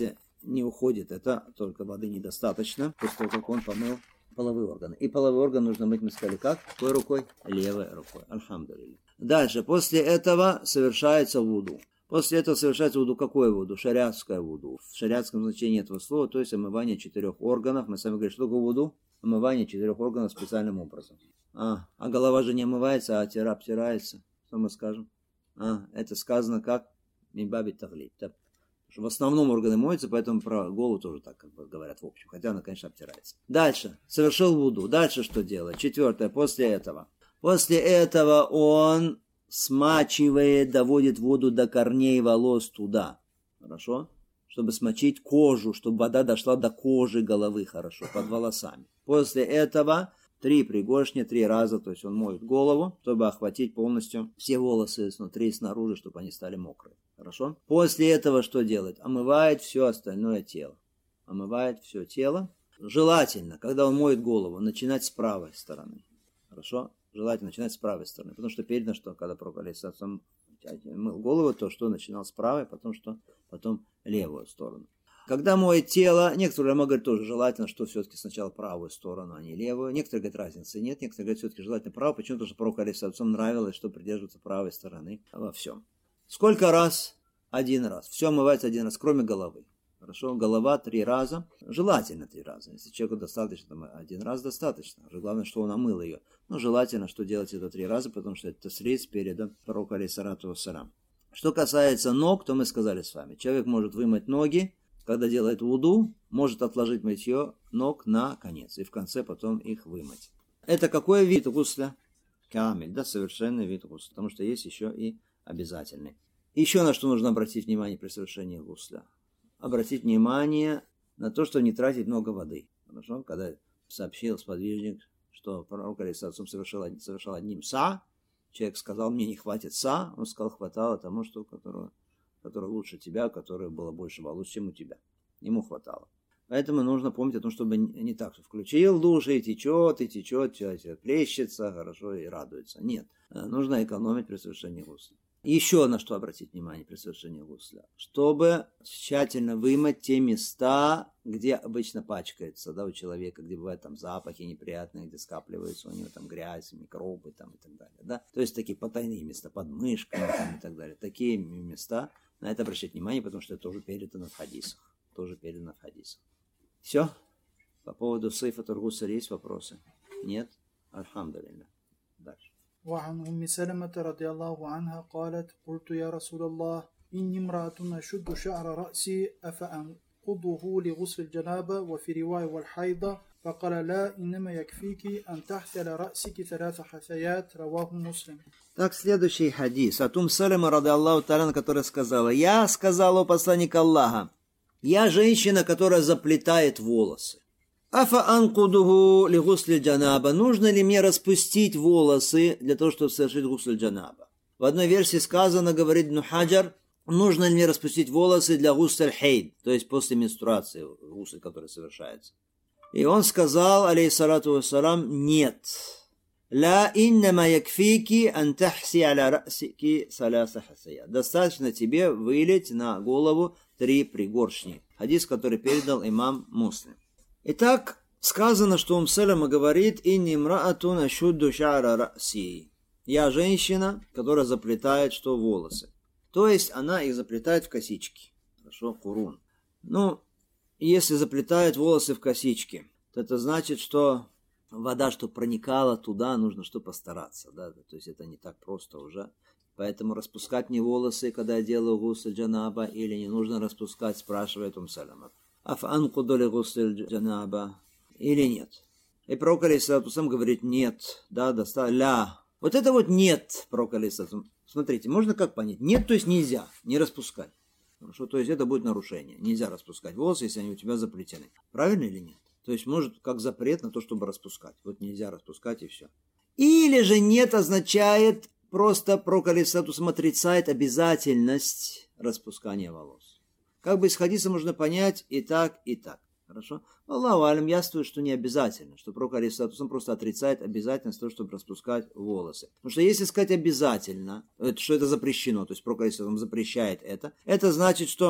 не уходит, это только воды недостаточно, после того, как он помыл половые органы. И половой орган нужно мыть, мы сказали, как? Какой рукой? Левой рукой. Альхамдулилля. Дальше, после этого совершается вуду. После этого совершается вуду. Какое вуду? Шариатское вуду. В шариатском значении этого слова, то есть омывание четырех органов. Мы с вами говорим, что такое вуду? Омывание четырех органов специальным образом. А, а голова же не омывается, а тира обтирается. Что мы скажем? А, это сказано как? Мибаби таглиб. В основном органы моются, поэтому про голову тоже так как бы говорят в общем. Хотя она, конечно, обтирается. Дальше. Совершил вуду. Дальше что делать? Четвертое. После этого. После этого он смачивает, доводит воду до корней волос туда. Хорошо? Чтобы смочить кожу, чтобы вода дошла до кожи головы хорошо, под волосами. После этого три пригоршни, три раза, то есть он моет голову, чтобы охватить полностью все волосы снутри и снаружи, чтобы они стали мокрые. Хорошо? После этого что делает? Омывает все остальное тело. Омывает все тело. Желательно, когда он моет голову, начинать с правой стороны. Хорошо? Желательно начинать с правой стороны. Потому что передано, что когда пророк алейхиссалям мыл голову, то что начинал с правой, потом что? Потом левую сторону. Когда моет тело, некоторые рамы говорят тоже желательно, что все-таки сначала правую сторону, а не левую. Некоторые говорят, разницы нет. Некоторые говорят, все-таки желательно правую. Почему? Потому что пророку алейхиссалям нравилось, что придерживаться правой стороны во всем. Сколько раз? Один раз. Все омывается один раз, кроме головы. Хорошо? Голова три раза. Желательно три раза. Если человеку достаточно, там один раз достаточно. Главное, что он омыл ее. Но желательно, что делать это три раза, потому что это срез перед пророком алейхиссалату вассалям. Что касается ног, то мы сказали с вами. Человек может вымыть ноги, когда делает вуду, может отложить мытье ног на конец. И в конце потом их вымыть. Это какой вид гусля? Камель. Да, совершенный вид гусля. Потому что есть еще и обязательный. Еще на что нужно обратить внимание при совершении гусля. Обратить внимание на то, что не тратить много воды. Хорошо? Когда сообщил сподвижник, что пророк алейхиссалям совершил, совершил одним са, человек сказал, мне не хватит са, он сказал, хватало тому, что, которое, которое лучше тебя, которое было больше волос, чем у тебя. Ему хватало. Поэтому нужно помнить о том, чтобы не так, что включил душ и течет, и течет, плещется, хорошо, и радуется. Нет, нужно экономить при совершении гусля. Еще на что обратить внимание при совершении гусля. Чтобы тщательно вымыть те места, где обычно пачкается, да, у человека, где бывают там запахи неприятные, где скапливаются у него там грязь, микробы там, и так далее. Да? То есть такие потайные места, под мышками там, и так далее. Такие места, на это обращать внимание, потому что это тоже передано в хадисах. Тоже передано в хадисах. Все? По поводу сифатуль гусля есть вопросы? Нет? Альхамдулилля. Дальше. وعن أم سلمة رضي الله عنها قالت قلت يا رسول الله إني امرأة أشد شعر رأسي أفأنقضه لغسل الجنابة وفي رواية والحيضة فقال لا إنما يكفيك أن تحثل رأسك ثلاث حثيات رواه مسلم. Так, следующий хадис. От Ум Салема, ради Аллаху та'аля, которая сказала, я сказала у посланника Аллаха, я женщина, которая заплетает волосы. Афа анкудуху ли гусли джанаба. Нужно ли мне распустить волосы для того, чтобы совершить гусль джанаба? В одной версии сказано, говорит Ибн Хаджар, нужно ли мне распустить волосы для гусль хейд, то есть после менструации, гусль, который совершается. И он сказал, алейхиссалату вассалам, нет. Ла иннама якфики ан тахси аля расики саляса хасая. Достаточно тебе вылить на голову три пригоршни. Хадис, который передал имам Муслим. Итак, сказано, что Ум Салема говорит, «Инни мраатун ашудду ша'ра ра'си». Я женщина, которая заплетает что волосы. То есть она их заплетает в косички. Хорошо, курун. Ну, если заплетает волосы в косички, то это значит, что вода, что проникала туда, нужно что постараться. Да? То есть это не так просто уже. Поэтому распускать мне волосы, когда я делаю гусль джанаба, или не нужно распускать, спрашивает Ум Салема. Афанкудоли гусль джанаба или нет. И пророк алейхиссалату вассалам говорит нет, да, достаточно, ля. Вот это вот нет, пророк алейхиссалату. Смотрите, можно как понять? Нет, то есть нельзя, не распускать. Хорошо, то есть это будет нарушение. Нельзя распускать волосы, если они у тебя заплетены. Правильно или нет? То есть может как запрет на то, чтобы распускать. Вот нельзя распускать и все. Или же нет означает просто пророк алейхиссалату вассалам отрицает обязательность распускания волос. Как бы из хадиса можно понять и так, и так. Хорошо? Аллаху алям яствует, что не обязательно, что пророк алейхиссалату вассалам просто отрицает обязательность того, чтобы распускать волосы. Потому что если сказать обязательно, что это запрещено, то есть пророк алейхиссалату вассалам запрещает это, это значит, что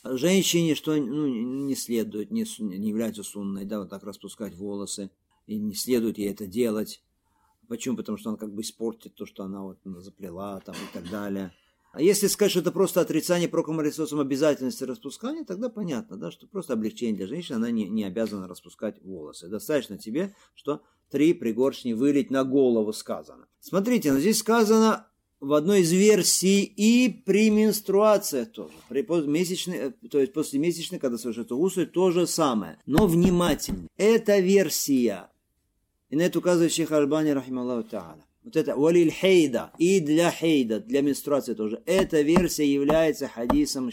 женщине, что ну, не следует, не, не является сунной, да, вот так распускать волосы, и не следует ей это делать. Почему? Потому что она как бы испортит то, что она вот заплела там и так далее. А если сказать, что это просто отрицание пророком алейхиссалям обязательности распускания, тогда понятно, да, что просто облегчение для женщины, она не, не обязана распускать волосы. Достаточно тебе, что три пригоршни вылить на голову сказано. Смотрите, но здесь сказано в одной из версий и при менструации тоже. При месячной, то есть после месячной, когда совершается гусль, то же самое. Но внимательно. Это версия. И на это указывает шейх Аль-Альбани, рахималлаху та'аля. Вот это валиль хейда, и для хейда, для менструации тоже. Эта версия является хадисом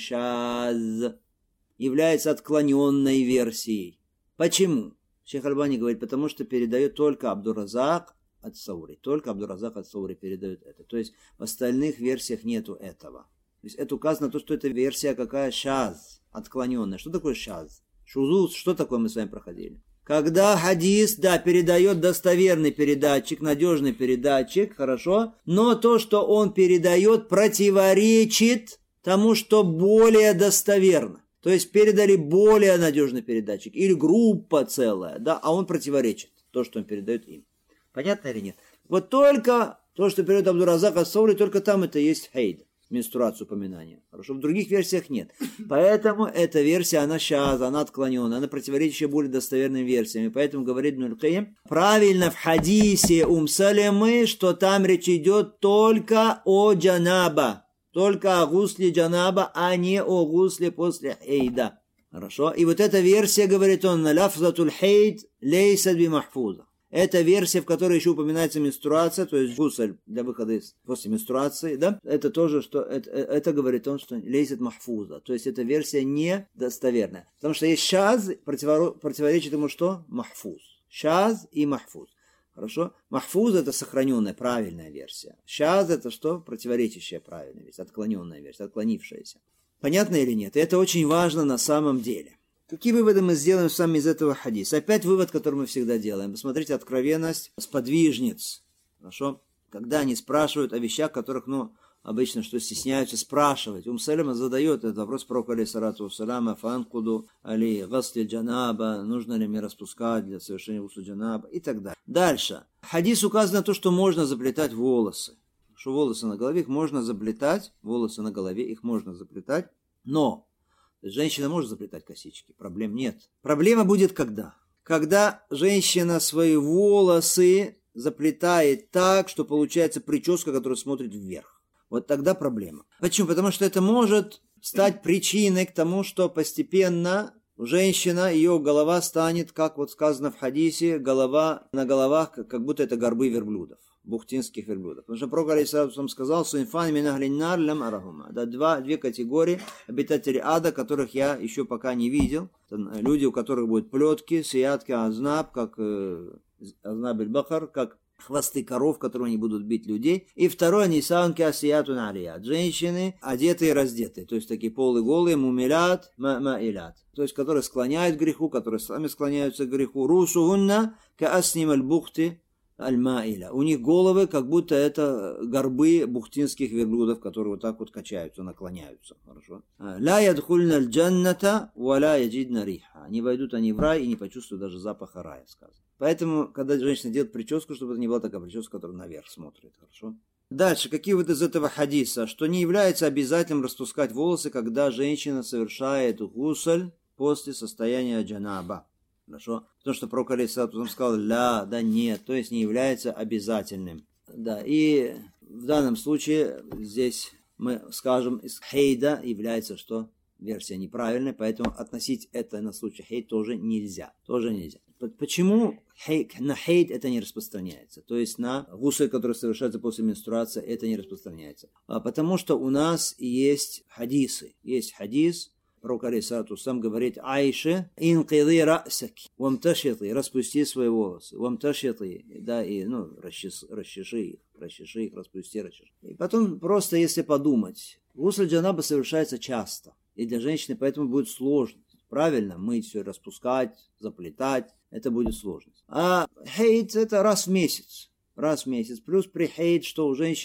шаз, является отклоненной версией. Почему? Шейх Аль-Альбани говорит, потому что передает только Абдур-Разак от Саури. Только Абдур-Разак от Саури передает это. То есть в остальных версиях нету этого. То есть это указано то, что эта версия какая шаз, отклоненная. Что такое шаз? Шузуз, что такое мы с вами проходили? Когда хадис, да, передает достоверный передатчик, надежный передатчик, хорошо, но то, что он передает, противоречит тому, что более достоверно. То есть передали более надежный передатчик, или группа целая, да, а он противоречит то, что он передает им. Понятно или нет? Вот только то, что передает Абдур-Разак ас-Саури, только там это есть хейд. Менструацию упоминания. Хорошо, в других версиях нет. Поэтому эта версия, она шаз, она отклонена, она противоречит более достоверным версиям. И поэтому говорит Ибн аль-Кайим, правильно в хадисе Ум Салемы, что там речь идет только о джанаба, только о гусле джанаба, а не о гусле после хейда. Хорошо, и вот эта версия, говорит он, ляфзатуль хейд лейсад би махфуза. Это версия, в которой еще упоминается менструация, то есть гусль для выхода из, после менструации, да? Это тоже, что это, это говорит он, что лейсет махфуза. То есть эта версия недостоверная. Потому что есть шаз, противоречит ему что? Махфуз. Шаз и махфуз. Хорошо? Махфуз это сохраненная, правильная версия. Шаз это что? Противоречащая правильная версия, отклоненная версия, отклонившаяся. Понятно или нет? И это очень важно на самом деле. Какие выводы мы сделаем сами из этого хадиса? Опять вывод, который мы всегда делаем. Посмотрите, откровенность сподвижниц. Хорошо? Когда они спрашивают о вещах, которых, ну, обычно, что стесняются спрашивать. Ум Салема задает этот вопрос пророку, алейхиссалату вассаляма, фанкуду, али гасли джанаба, нужно ли мне распускать для совершения гусля джанаба и так далее. Дальше. Хадис указано на то, что можно заплетать волосы. Что волосы на голове, их можно заплетать, волосы на голове, их можно заплетать, но женщина может заплетать косички, проблем нет. Проблема будет когда? Когда женщина свои волосы заплетает так, что получается прическа, которая смотрит вверх. Вот тогда проблема. Почему? Потому что это может стать причиной к тому, что постепенно женщина, ее голова станет, как вот сказано в хадисе, голова на головах, как будто это горбы верблюдов. Бухтинских верблюдов. Потому что пророк алейхиссалям сказал, суинфан мин ахлин нар лям арахума. Да, два, две категории обитателей ада, которых я еще пока не видел. Это люди, у которых будут плетки, сиятки, азнаб, как э, азнаб аль-бахар, как хвосты коров, которые они будут бить людей. И второе, нисанки асиятун алият. Женщины, одетые и раздетые. То есть такие полуголые, мумилят, ма'илят. То есть которые склоняют к греху, которые сами склоняются к греху. Русугунна ка асним аль-бухти аль-ма'iля. У них головы, как будто это горбы бухтинских верблюдов, которые вот так вот качаются, наклоняются. Хорошо. Ла ядхульна аль-джанната ва ла яджидна риха. Не войдут они в рай и не почувствуют даже запаха рая, сказано. Поэтому, когда женщина делает прическу, чтобы это не была такая прическа, которая наверх смотрит. Хорошо. Дальше, какие вот из этого хадиса? Что не является обязательным распускать волосы, когда женщина совершает гусль после состояния джанаба. Хорошо? Потому что пророк алейхиссалату сказал ля, да нет, то есть не является обязательным. Да, и в данном случае здесь мы скажем, из хейда является что? Версия неправильная, поэтому относить это на случай хейд тоже нельзя. Тоже нельзя. Почему хейд, на хейд это не распространяется? То есть на гусль, который совершается после менструации, это не распространяется. А потому что у нас есть хадисы. Есть хадис, пророк алейхиссалату сам говорит Айше, инкиды расаки, вамташиты, распусти свои волосы, вамташиты, да, и, ну, расчеши, расчеши их, расчеши их, распусти, расчеши. И потом просто, если подумать, гусль джанаба совершается часто, и для женщины поэтому будет сложно. Правильно, мыть все, распускать, заплетать, это будет сложность. А хейд это раз в месяц. Раз в месяц. Плюс при хейд, что у женщины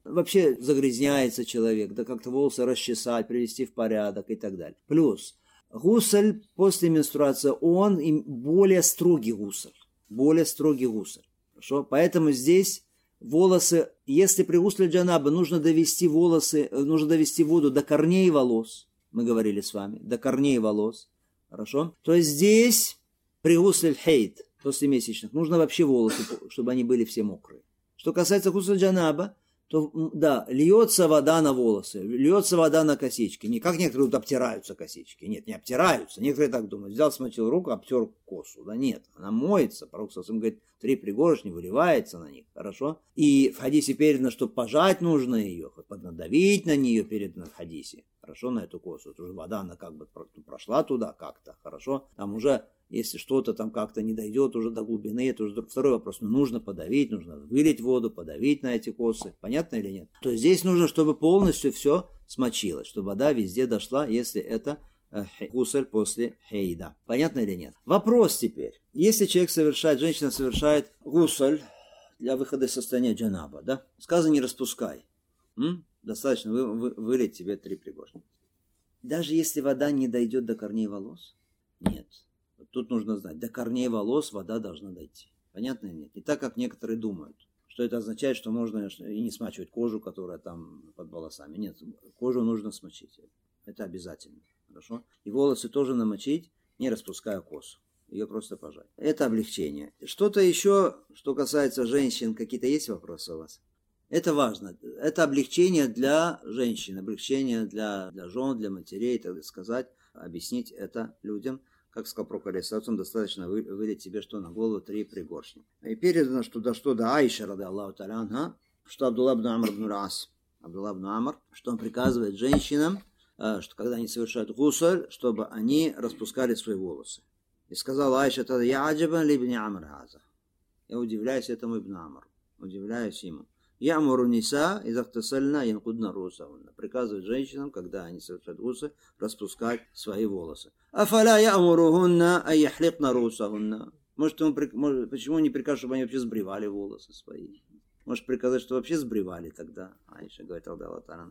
вообще загрязняется человек, да как-то волосы расчесать, привести в порядок и так далее. Плюс гусль после менструации, он более строгий гусль, более строгий гусль. Хорошо? Поэтому здесь волосы, если при гусле джанаба нужно довести волосы, нужно довести воду до корней волос, мы говорили с вами, до корней волос, хорошо, то есть здесь при гусле хейд, после месячных, нужно вообще волосы, чтобы они были все мокрые. Что касается гусля джанаба, то, да, льется вода на волосы, льется вода на косички. Не как некоторые вот обтираются косички. Нет, не обтираются. Некоторые так думают. Взял, смочил руку, обтер косу. Да нет, она моется. Пророк саллаллаху алейхи ва саллям говорит, три пригоршни выливается на них. Хорошо? И в хадисе передано, что пожать нужно ее, надавить на нее передано в хадисе. Хорошо, на эту косу. Это уже вода, она как бы прошла туда как-то. Хорошо? Там уже, если что-то там как-то не дойдет уже до глубины, это уже второй вопрос. Но нужно подавить, нужно вылить воду, подавить на эти косы. Понятно или нет? То есть здесь нужно, чтобы полностью все смочилось, чтобы вода везде дошла, если это гусль после хейда. Понятно или нет? Вопрос теперь. Если человек совершает, женщина совершает гусль для выхода из состояния джанаба, да? Сказано, не распускай. М? Достаточно вы, вы, вылить тебе три пригоршни. Даже если вода не дойдет до корней волос? Нет. Вот тут нужно знать, до корней волос вода должна дойти. Понятно или нет? Не так, как некоторые думают, что это означает, что можно и не смачивать кожу, которая там под волосами. Нет, кожу нужно смочить. Это обязательно. Хорошо? И волосы тоже намочить, не распуская косу. Ее просто пожать. Это облегчение. Что-то еще, что касается женщин, какие-то есть вопросы у вас? Это важно. Это облегчение для женщин, облегчение для, для жен, для матерей, так сказать, объяснить это людям. Как сказал пророк алейхиссалату, достаточно вылить себе что на голову три пригоршни. И передано, что до что до Аиши, ради Аллаху та'аля анха, что Абдулла ибн Амр ибн ас, Абдулла ибн Амр, что он приказывает женщинам, что когда они совершают гусль, чтобы они распускали свои волосы. И сказал Аиша, тогда я аджабан ли ибн Амр хаза. Я удивляюсь этому ибн Амр, удивляюсь ему. Ямуру ниса из ахтасальна янкудна русавна. Приказывает женщинам, когда они совершают гусль, распускать свои волосы. Афаля ямурухунна аяхликна русавна. Может, он, может, почему не прикажет, чтобы они вообще сбривали волосы свои? Может приказать, что вообще сбривали тогда. Аиша говорит, Аллаху та'аля.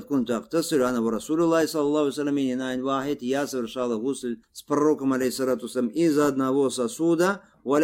Я совершала гусль с пророком алейхиссалату вассалям из одного сосуда.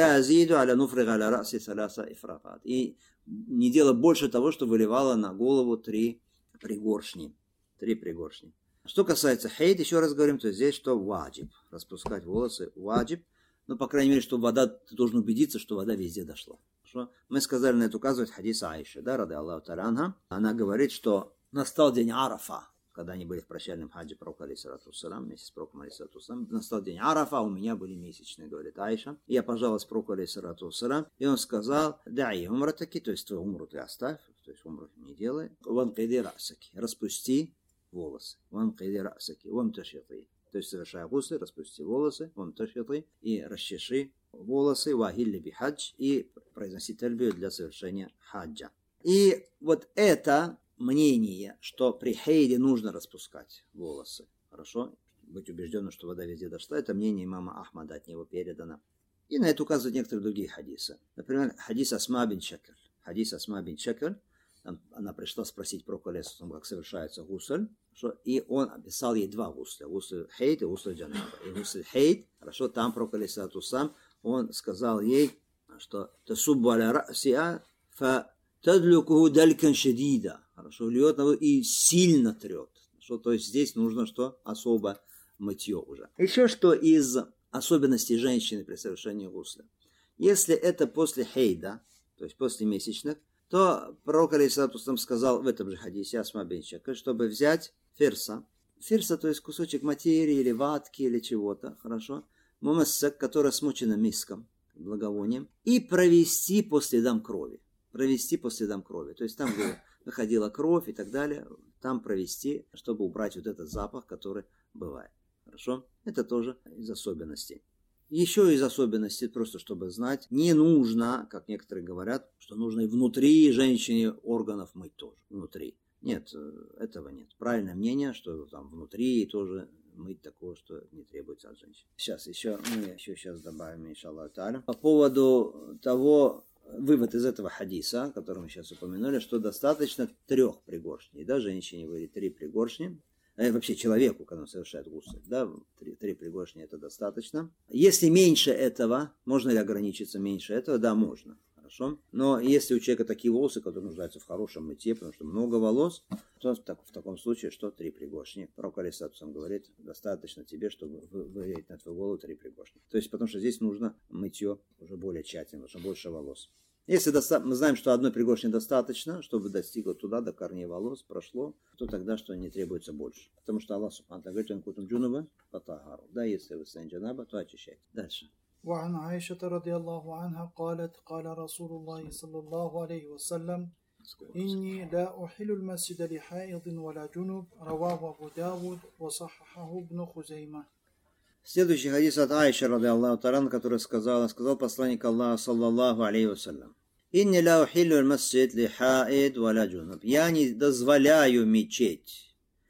И не делала больше того, что выливала на голову три пригоршни. Три пригоршни. Что касается хейд, еще раз говорим, то здесь что ваджиб. Распускать волосы ваджиб. Ну, по крайней мере, что вода, ты должен убедиться, что вода везде дошла. Хорошо? Мы сказали, на это указывает хадис Аиши, да, ради Аллаху та'аля анха. Она говорит, что настал день Арафа, когда они были в прощальном хаджи пророка алейхиссалату вассалям, вместе с пророком алейхиссалату вассалям. Настал день Арафа, у меня были месячные, говорит Аиша. И я пожаловалась пророку алейхиссалату вассалям, и он сказал, да, и умратаки, то есть твою умру ты оставь, то есть умру не делай. Ван кайди расаки, распусти волосы. Ван кайди расаки, ван ташиты. То есть совершая гусль, распусти волосы, ван ташиты, и расчеши волосы, вахилли би хадж, и произноси тальбию для совершения хаджа. И вот это мнение, что при хейде нужно распускать волосы, хорошо, быть убежденным, что вода везде дошла, это мнение имама Ахмада, от него передано. И на это указывают некоторые другие хадисы. Например, хадис Асма бин Шакль. Хадис Асма бин Шакль, она пришла спросить про колесо, как совершается гусль, и он описал ей два гусля, гусль хейд и гусль джанаба. И гусль хейд, хорошо, там про колесо сам, он сказал ей, что «Тасуббу аля ра'сиа фа тадлюкуху далькан шадида». Хорошо, льет на воду и сильно трет. Что, то есть здесь нужно что? Особо мытье уже. Еще что из особенностей женщины при совершении гусля. Если это после хейда, то есть после месячных, то пророк алейхиссалату вассалям сказал в этом же хадисе Асма бин Шакль, чтобы взять фирса. Фирса, то есть кусочек материи или ватки или чего-то, хорошо, мумассак, которая смочена миском, благовонием, и провести по следам крови. Провести по следам крови. То есть там, где выходила кровь и так далее, там провести, чтобы убрать вот этот запах, который бывает. Хорошо? Это тоже из особенностей. Еще из особенностей, просто чтобы знать, не нужно, как некоторые говорят, что нужно и внутри женщине органов мыть тоже. Внутри. Нет, этого нет. Правильное мнение, что там внутри тоже мыть такого, что не требуется от женщин. Сейчас еще, мы еще сейчас добавим, иншаллах та'аля. По поводу того, вывод из этого хадиса, который мы сейчас упомянули, что достаточно трех пригоршней. Да, женщине говорит три пригоршни. А вообще человеку, когда он совершает гусль, да, три, три пригоршни это достаточно. Если меньше этого, можно ли ограничиться меньше этого? Да, можно. Хорошо. Но если у человека такие волосы, которые нуждаются в хорошем мытье, потому что много волос, то так, в таком случае что три пригоршни. Пророк алейхиссалату вассалям говорит, достаточно тебе, чтобы вылить на твою голову три пригоршни. То есть, потому что здесь нужно мытье уже более тщательно, потому что больше волос. Если доста... мы знаем, что одной пригоршни достаточно, чтобы достигло туда, до корней волос, прошло, то тогда что не требуется больше. Потому что Аллах субхану ва тааля говорит, да, если вы станете джанаба, то очищайте. Дальше. وعن عائشة رضي الله عنها قالت قال رسول الله صلى الله عليه وسلم إني لا أحل المسجد لحائض ولا جنوب رواه أبو داود وصححه ابن خزيمة. Следующий хадис от Аиши, ради Аллаху таран, который сказал, сказал посланник Аллаха, саллаллаху алейхи вассалям, «Инни ла ухиллю аль-масджид ли хаид ва ла джунуб». Я не дозволяю мечеть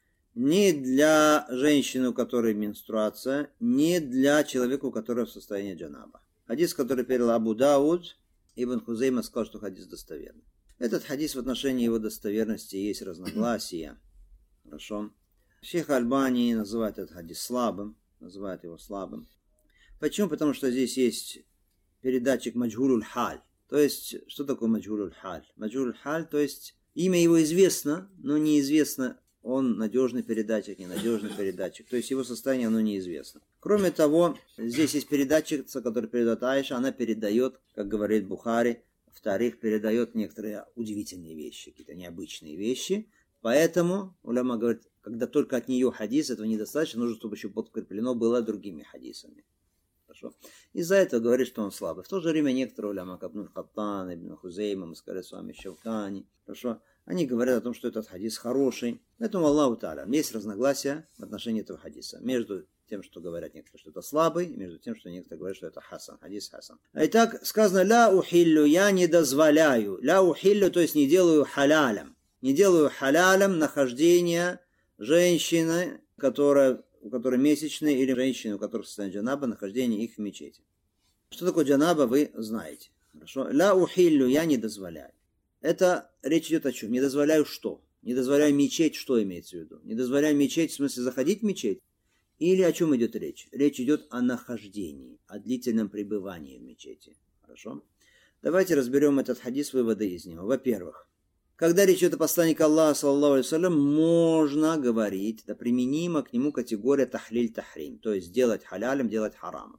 ни для женщины, у которой менструация, ни для человека, у которого в состоянии джанаба. Хадис, который передал Абу Дауд, Ибн Хузейма сказал, что хадис достоверный. Этот хадис в отношении его достоверности есть разногласия. Хорошо. Шейх Альбани называет этот хадис слабым. Называют его слабым. Почему? Потому что здесь есть передатчик маджхулюль халь. То есть, что такое маджхулюль халь? Маджхулюль халь, то есть, имя его известно, но неизвестно, он надежный передатчик, ненадежный передатчик. То есть, его состояние, оно неизвестно. Кроме того, здесь есть передатчица, который передает Аиша, она передает, как говорит Бухари, вторых, передает некоторые удивительные вещи, какие-то необычные вещи. Поэтому, уляма говорит, когда только от нее хадис, этого недостаточно, нужно, чтобы еще подкреплено было другими хадисами. Хорошо. Из-за этого говорит, что он слабый. В то же время некоторые уляма, как Ибн Хаттан, Ибн Хузейма, мы сказали с вами Шавкани, хорошо, они говорят о том, что этот хадис хороший. Поэтому Аллаху Тааля, есть разногласия в отношении этого хадиса. Между тем, что говорят некоторые, что это слабый, и между тем, что некоторые говорят, что это хасан, хадис хасан. Итак, сказано, ля ухиллю, я не дозволяю. Ля ухиллю, то есть не делаю халялем. Не делаю халялем нахождение женщины, которая, у которой месячные, или женщины, у которых состояние джанаба, нахождение их в мечети. Что такое джанаба, вы знаете. Хорошо. Ля ухиллю, я не дозволяю. Это речь идет о чем? Не дозволяю что? Не дозволяю мечеть, что имеется в виду? Не дозволяю мечеть, в смысле заходить в мечеть? Или о чем идет речь? Речь идет о нахождении, о длительном пребывании в мечети. Хорошо? Давайте разберем этот хадис, выводы из него. Во-первых, когда речь идет о посланнике Аллаха, саллаллаху алейхи ва саллям, можно говорить, да применима к нему категория тахлиль-тахрим, то есть делать халялем, делать харамом.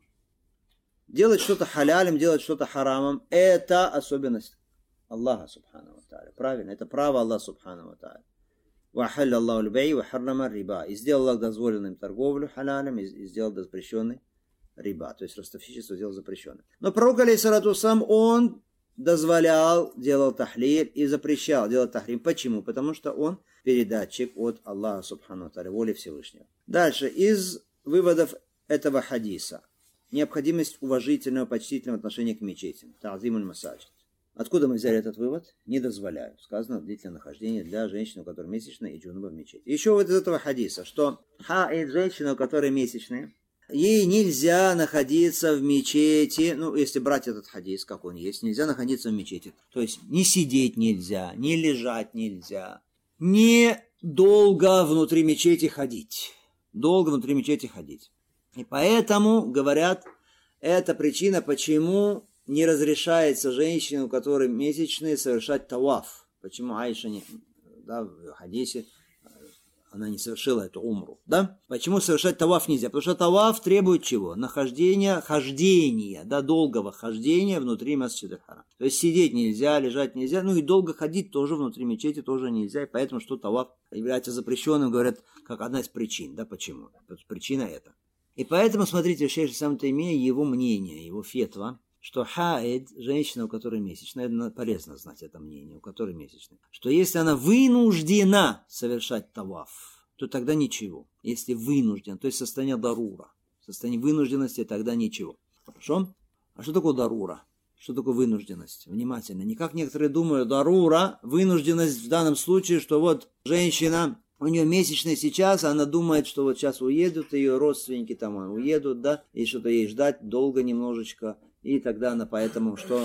Делать что-то халялем, делать что-то харамом, это особенность Аллаха, субхану ва тааля. Правильно, это право Аллаха, субхану ва тааля. وَحَلَّ اللَّهُ الْبَيْءَ وَحَرَّمَ الرِّبَا. И сделал Аллах дозволенным торговлю халялем, и сделал запрещенный риба, то есть ростовщичество сделал запрещенным. Но пророк, алейхиссалату вассалям, он дозволял, делал тахлиль и запрещал делать тахрим. Почему? Потому что он передатчик от Аллаха, субхану ва тааля, воли Всевышнего. Дальше, из выводов этого хадиса. Необходимость уважительного, почтительного отношения к мечетям. Та'зимуль масаджид. Откуда мы взяли этот вывод? Не дозволяю. Сказано длительное нахождение для женщины, у которой месячная, и джунаба в мечети. Еще вот из этого хадиса, что хаид, женщина, у которой месячная, ей нельзя находиться в мечети, ну, если брать этот хадис, как он есть, нельзя находиться в мечети. То есть, не сидеть нельзя, не лежать нельзя, не долго внутри мечети ходить. Долго внутри мечети ходить. И поэтому, говорят, это причина, почему не разрешается женщине, у которой месячные, совершать таваф. Почему Аиша не, да, в хадисе она не совершила эту умру, да? Почему совершать таваф нельзя? Потому что таваф требует чего? Нахождения, хождения, да, долгого хождения внутри масджид аль-Харам. То есть сидеть нельзя, лежать нельзя, ну и долго ходить тоже внутри мечети тоже нельзя, и поэтому что таваф является запрещенным, говорят, как одна из причин, да, почему? Причина это. И поэтому, смотрите, шейх ислам Таймия, его мнение, его фетва, что хаид, женщина, у которой месячная, полезно знать это мнение, у которой месячная, что если она вынуждена совершать таваф, то тогда ничего. Если вынуждена, то есть состояние дарура, состояние вынужденности, тогда ничего. Хорошо? А что такое дарура? Что такое вынужденность? Внимательно. Не как некоторые думают, дарура, вынужденность в данном случае, что вот женщина, у нее месячные сейчас, она думает, что вот сейчас уедут ее родственники, там уедут, да, и что-то ей ждать долго немножечко. И тогда она поэтому что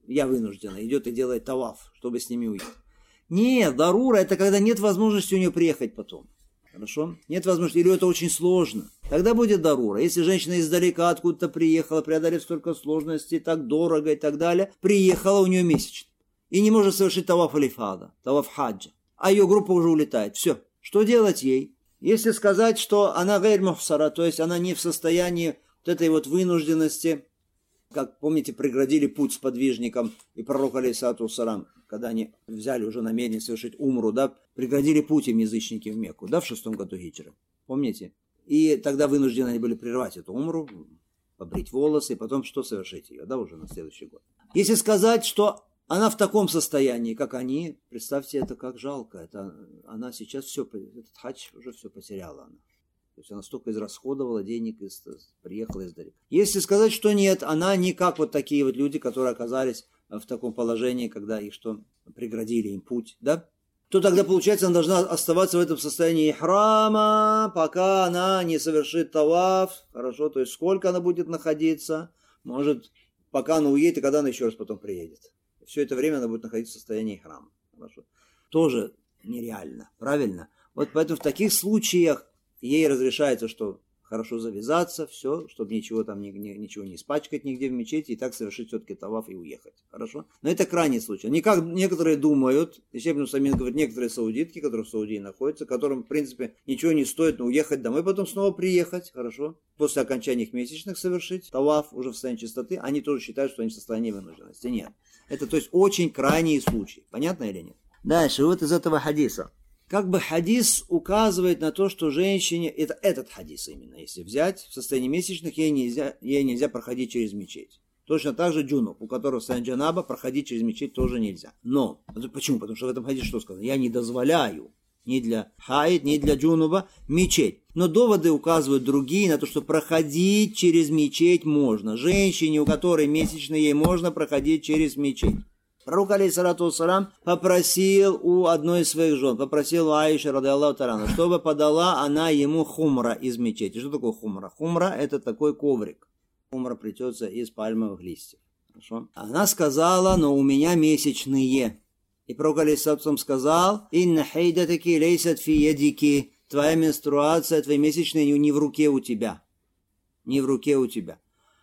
я вынуждена, идет и делает таваф, чтобы с ними уйти. Нет, дарура это когда нет возможности у нее приехать потом. Хорошо? Нет возможности, или это очень сложно. Тогда будет дарура. Если женщина издалека откуда-то приехала, преодолев столько сложностей, так дорого и так далее, приехала, у нее месячный. И не может совершить таваф алифада, таваф хаджа. А ее группа уже улетает. Все. Что делать ей? Если сказать, что она гайр мухсара, то есть она не в состоянии вот этой вот вынужденности, как, помните, преградили путь сподвижникам и пророк алейхиссалату вассалам, когда они взяли уже намерение совершить умру, да, преградили путь им язычники в Мекку, да, в шестом году хиджры, помните? И тогда вынуждены они были прервать эту умру, побрить волосы, и потом что совершить ее, да, уже на следующий год. Если сказать, что она в таком состоянии, как они, представьте, это как жалко, это она сейчас все, этот хадж уже все потеряла она. То есть она столько израсходовала денег, из, приехала издалека. Если сказать, что нет, она не как вот такие вот люди, которые оказались в таком положении, когда их что, преградили им путь, да? То тогда, получается, она должна оставаться в этом состоянии ихрама, пока она не совершит таваф, хорошо, то есть сколько она будет находиться, может, пока она уедет, и когда она еще раз потом приедет. Все это время она будет находиться в состоянии ихрама, хорошо. Тоже нереально, правильно? Вот поэтому в таких случаях ей разрешается, что хорошо завязаться, все, чтобы ничего там, ни, ни, ничего не испачкать нигде в мечети, и так совершить все-таки таваф и уехать. Хорошо? Но это крайний случай. Не как некоторые думают, Ишебн Самин говорит, некоторые саудитки, которые в Саудии находятся, которым, в принципе, ничего не стоит, но уехать домой, потом снова приехать, хорошо? После окончания их месячных совершить таваф уже в состоянии чистоты, они тоже считают, что они в состоянии вынужденности. Нет. Это, то есть, очень крайний случай. Понятно или нет? Дальше, вот из этого хадиса. Как бы хадис указывает на то, что женщине, это этот хадис именно, если взять, в состоянии месячных ей нельзя, ей нельзя проходить через мечеть. Точно так же джунуб, у которого в состоянии джанаба, проходить через мечеть тоже нельзя. Но, почему? Потому что в этом хадисе что сказано? Я не дозволяю ни для хаид, ни для джунуба мечеть. Но доводы указывают другие на то, что проходить через мечеть можно. Женщине, у которой месячные, ей можно проходить через мечеть. Пророк, алейхиссалату вассалам, попросил у одной из своих жен, попросил у Аиши, радиаллаху та'аля, чтобы подала она ему хумра из мечети. Что такое хумра? Хумра – это такой коврик. Хумра плетется из пальмовых листьев. Хорошо? Она сказала, но у меня месячные. И пророк, алейхиссалату вассалам, сказал, «Инна хейдатаки лейсат фи ядики». Твоя менструация, твои месячные не в руке у тебя. Не в руке у тебя.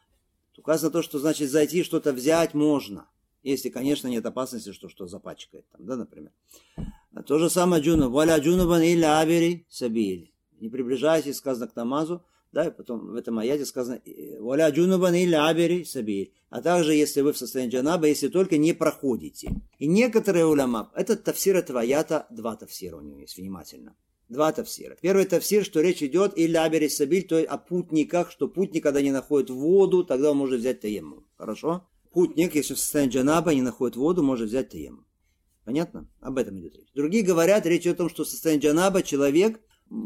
Указано то, что значит зайти, что-то взять можно. Если, конечно, нет опасности, что что запачкает там, да, например. А то же самое джунуб. Валя джунубан илля абери сабили. Не приближайтесь, сказано к намазу, да, и потом в этом аяте сказано валя джунубан илля абери сабили. А также, если вы в состоянии джанаба, если только не проходите. И некоторые уляма, этот тафсир этого аята, два тафсира у него есть, внимательно. Два тафсира. Первый тафсир, что речь идет илля абери сабиль, то есть о путниках, что путник, когда не находит воду, тогда он может взять таеммум. Хорошо? Путник, если в состоянии джанаба не находит воду, может взять таеммум. Понятно? Об этом идет речь. Другие говорят, речь идет о том, что в состоянии джанаба человек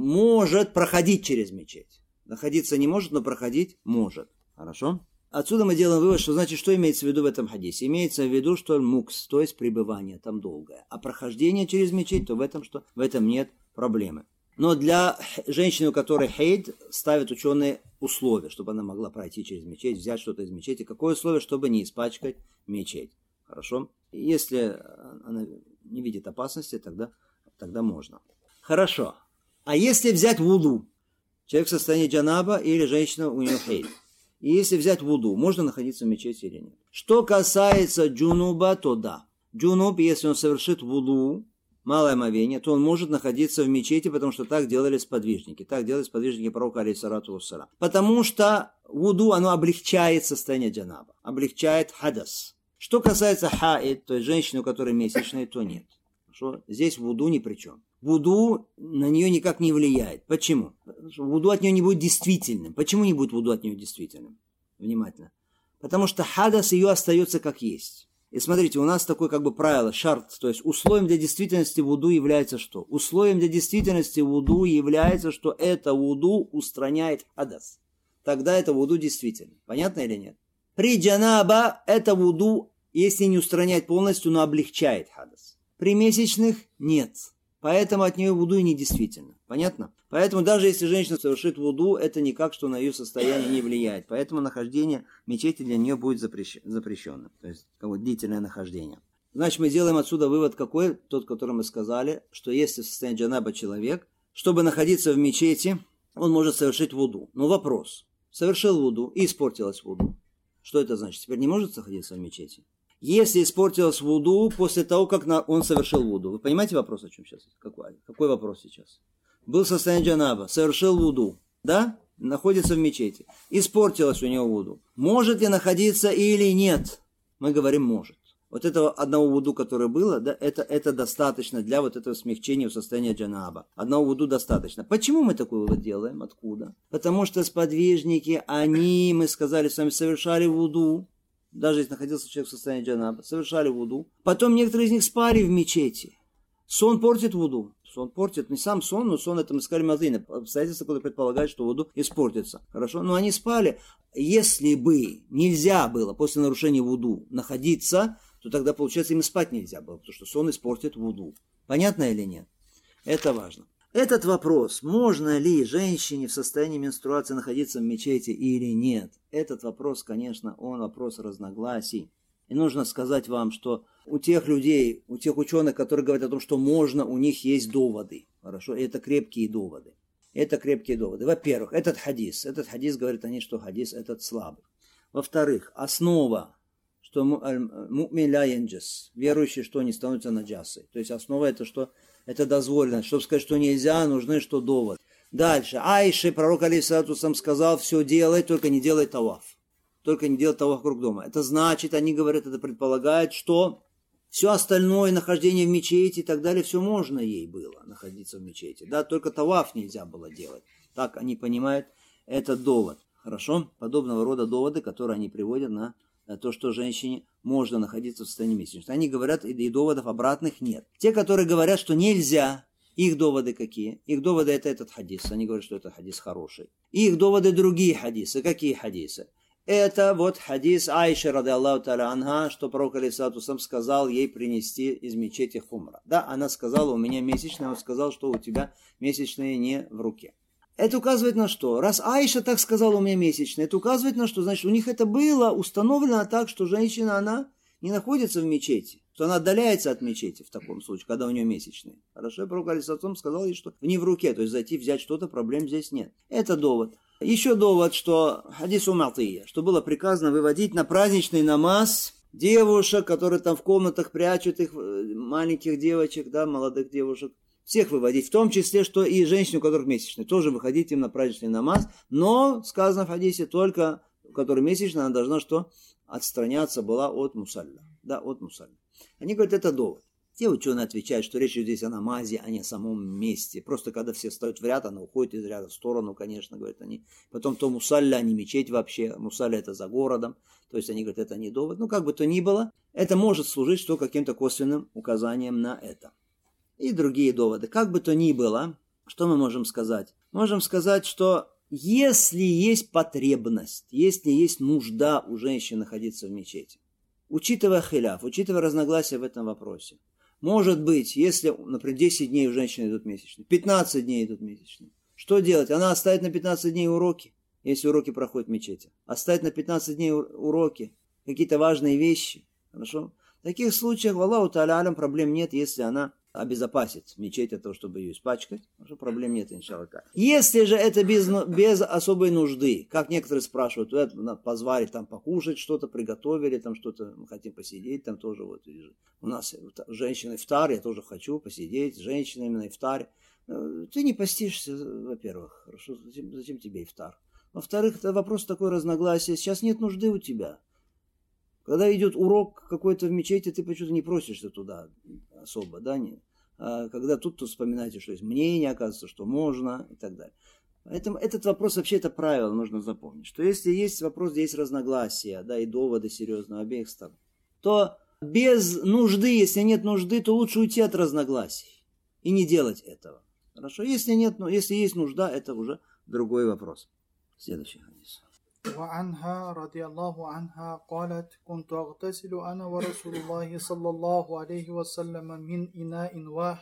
может проходить через мечеть. Находиться не может, но проходить может. Хорошо? Отсюда мы делаем вывод, что значит, что имеется в виду в этом хадисе? Имеется в виду, что мукс, то есть пребывание там долгое. А прохождение через мечеть, то в этом что? В этом нет проблемы. Но для женщины, у которой хейд, ставят ученые условия, чтобы она могла пройти через мечеть, взять что-то из мечети. Какое условие? Чтобы не испачкать мечеть. Хорошо? Если она не видит опасности, тогда, тогда можно. Хорошо. А если взять вуду? Человек в состоянии джанаба или женщина, у нее хейд. И если взять вуду, можно находиться в мечети или нет? Что касается джунуба, то да. Джунуб, если он совершит вуду, малое омовение, то он может находиться в мечети, потому что так делали сподвижники. Так делали сподвижники пророка, алейхиссалату вассалам. Потому что вуду, оно облегчает состояние джанаба, облегчает хадас. Что касается хаид, то есть женщины, у которой месячные, то нет. Хорошо? Здесь вуду ни при чем. Вуду на нее никак не влияет. Почему? Вуду от нее не будет действительным. Почему не будет вуду от нее действительным? Внимательно. Потому что хадас ее остается как есть. И смотрите, у нас такое как бы правило, шарт, то есть условием для действительности вуду является что? Условием для действительности вуду является, что это вуду устраняет хадас. Тогда это вуду действительно. Понятно или нет? При джанаба это вуду, если не устраняет полностью, но облегчает хадас. При месячных нет. Поэтому от нее вуду и недействительно. Понятно? Поэтому даже если женщина совершит вуду, это никак, что на ее состояние не влияет. Поэтому нахождение в мечети для нее будет запрещенным. То есть, как бы длительное нахождение. Значит, мы делаем отсюда вывод какой? Тот, который мы сказали, что если в состоянии джанаба человек, чтобы находиться в мечети, он может совершить вуду. Но вопрос. Совершил вуду и испортилась вуду. Что это значит? Теперь не может находиться в мечети? Если испортилась вуду после того, как он совершил вуду. Вы понимаете вопрос, о чем сейчас? Какой, какой вопрос сейчас? Был в состоянии джанаба, совершил вуду, да? Находится в мечети. Испортилась у него вуду. Может ли находиться или нет? Мы говорим может. Вот этого одного вуду, которое было, да, это, это достаточно для вот этого смягчения в состоянии джанаба. Одного вуду достаточно. Почему мы такой вывод делаем? Откуда? Потому что сподвижники, они, мы сказали с вами, совершали вуду. Даже если находился человек в состоянии джанаба, совершали вуду. Потом некоторые из них спали в мечети. Сон портит вуду. Сон портит, не сам сон, но сон, это мы сказали мазлина, обстоятельства, которые предполагают, что вуду испортится. Хорошо? Но они спали. Если бы нельзя было после нарушения вуду находиться, то тогда, получается, им спать нельзя было, потому что сон испортит вуду. Понятно или нет? Это важно. Этот вопрос, можно ли женщине в состоянии менструации находиться в мечети или нет, этот вопрос, конечно, он вопрос разногласий. И нужно сказать вам, что у тех людей, у тех ученых, которые говорят о том, что можно, у них есть доводы. Хорошо? Это крепкие доводы. Это крепкие доводы. Во-первых, этот хадис. Этот хадис говорит они, что хадис этот слабый. Во-вторых, основа, что му'мин ля янджас, верующий, что не становится наджасой. То есть основа это что? Это дозволено. Чтобы сказать, что нельзя, нужны что довод. Дальше. Айше, пророк алейхиссалату сам сказал, все делай, только не делай таваф. Только не делай таваф вокруг дома. Это значит, они говорят, это предполагает, что все остальное, нахождение в мечети и так далее, все можно ей было находиться в мечети. Да, только таваф нельзя было делать. Так они понимают этот довод. Хорошо? Подобного рода доводы, которые они приводят на то, что женщине можно находиться в состоянии месячности. Они говорят, и доводов обратных нет. Те, которые говорят, что нельзя, их доводы какие? Их доводы это этот хадис. Они говорят, что это хадис хороший. Их доводы другие хадисы. Какие хадисы? Это вот хадис Айши, ради Аллаху та'аля анха, что пророк алейхиссалату вассалям сказал ей принести из мечети хумра. Да, она сказала, у меня месячные, он сказал, что у тебя месячные не в руке. Это указывает на что? Раз Айша так сказала, у меня месячные, это указывает на что? Значит, у них это было установлено так, что женщина, она не находится в мечети, что она отдаляется от мечети в таком случае, когда у нее месячные. Хорошо, пророк алейхиссалату сказал ей, что не в руке, то есть зайти взять что-то, проблем здесь нет. Это довод. Еще довод, что хадис уматия, что было приказано выводить на праздничный намаз девушек, которые там в комнатах прячут их, маленьких девочек, да, молодых девушек. Всех выводить, в том числе, что и женщин, у которых месячные, тоже выходить им на праздничный намаз, но, сказано в хадисе, только у которой месячная, она должна что? Отстраняться была от мусалля. Да, от мусалля. Они говорят, это довод. Те ученые отвечают, что речь идет здесь о намазе, а не о самом месте. Просто когда все встают в ряд, она уходит из ряда в сторону, конечно, говорят они. Потом то мусалля, а не мечеть вообще. Мусалля это за городом. То есть они говорят, это не довод. Ну, как бы то ни было, это может служить что каким-то косвенным указанием на это. И другие доводы. Как бы то ни было, что мы можем сказать? Можем сказать, что если есть потребность, если есть нужда у женщин находиться в мечети, учитывая хиляф, учитывая разногласия в этом вопросе, может быть, если, например, десять дней у женщины идут месячные, пятнадцать дней идут месячные, что делать? Она оставит на пятнадцать дней уроки, если уроки проходят в мечети. Оставит на пятнадцать дней уроки, какие-то важные вещи. Хорошо? В таких случаях, Аллаху та'аля алям, проблем нет, если она обезопасит мечеть от того, чтобы ее испачкать. Уже проблем нет, иншаллах. Если же это без, без особой нужды, как некоторые спрашивают, позвали там покушать что-то, приготовили там что-то, мы хотим посидеть, там тоже вот у нас женщины ифтар, я тоже хочу посидеть с женщинами на ифтаре. Ты не постишься, во-первых, хорошо, зачем, зачем тебе ифтар? Во-вторых, это вопрос такой разногласия, сейчас нет нужды у тебя. Когда идет урок какой-то в мечети, ты почему-то не просишься туда особо, да, не? А когда тут, то вспоминайте, что есть мнение, оказывается, что можно и так далее. Поэтому этот вопрос, вообще это правило нужно запомнить, что если есть вопрос, где есть разногласия, да, и доводы серьезные обеих сторон, то без нужды, если нет нужды, то лучше уйти от разногласий и не делать этого. Хорошо? Если нет, если есть нужда, это уже другой вопрос. Следующий хадис. وعنها رضي الله عنها قالت كنت أغتسل أنا ورسول الله صلى الله عليه وسلم من إناء واحد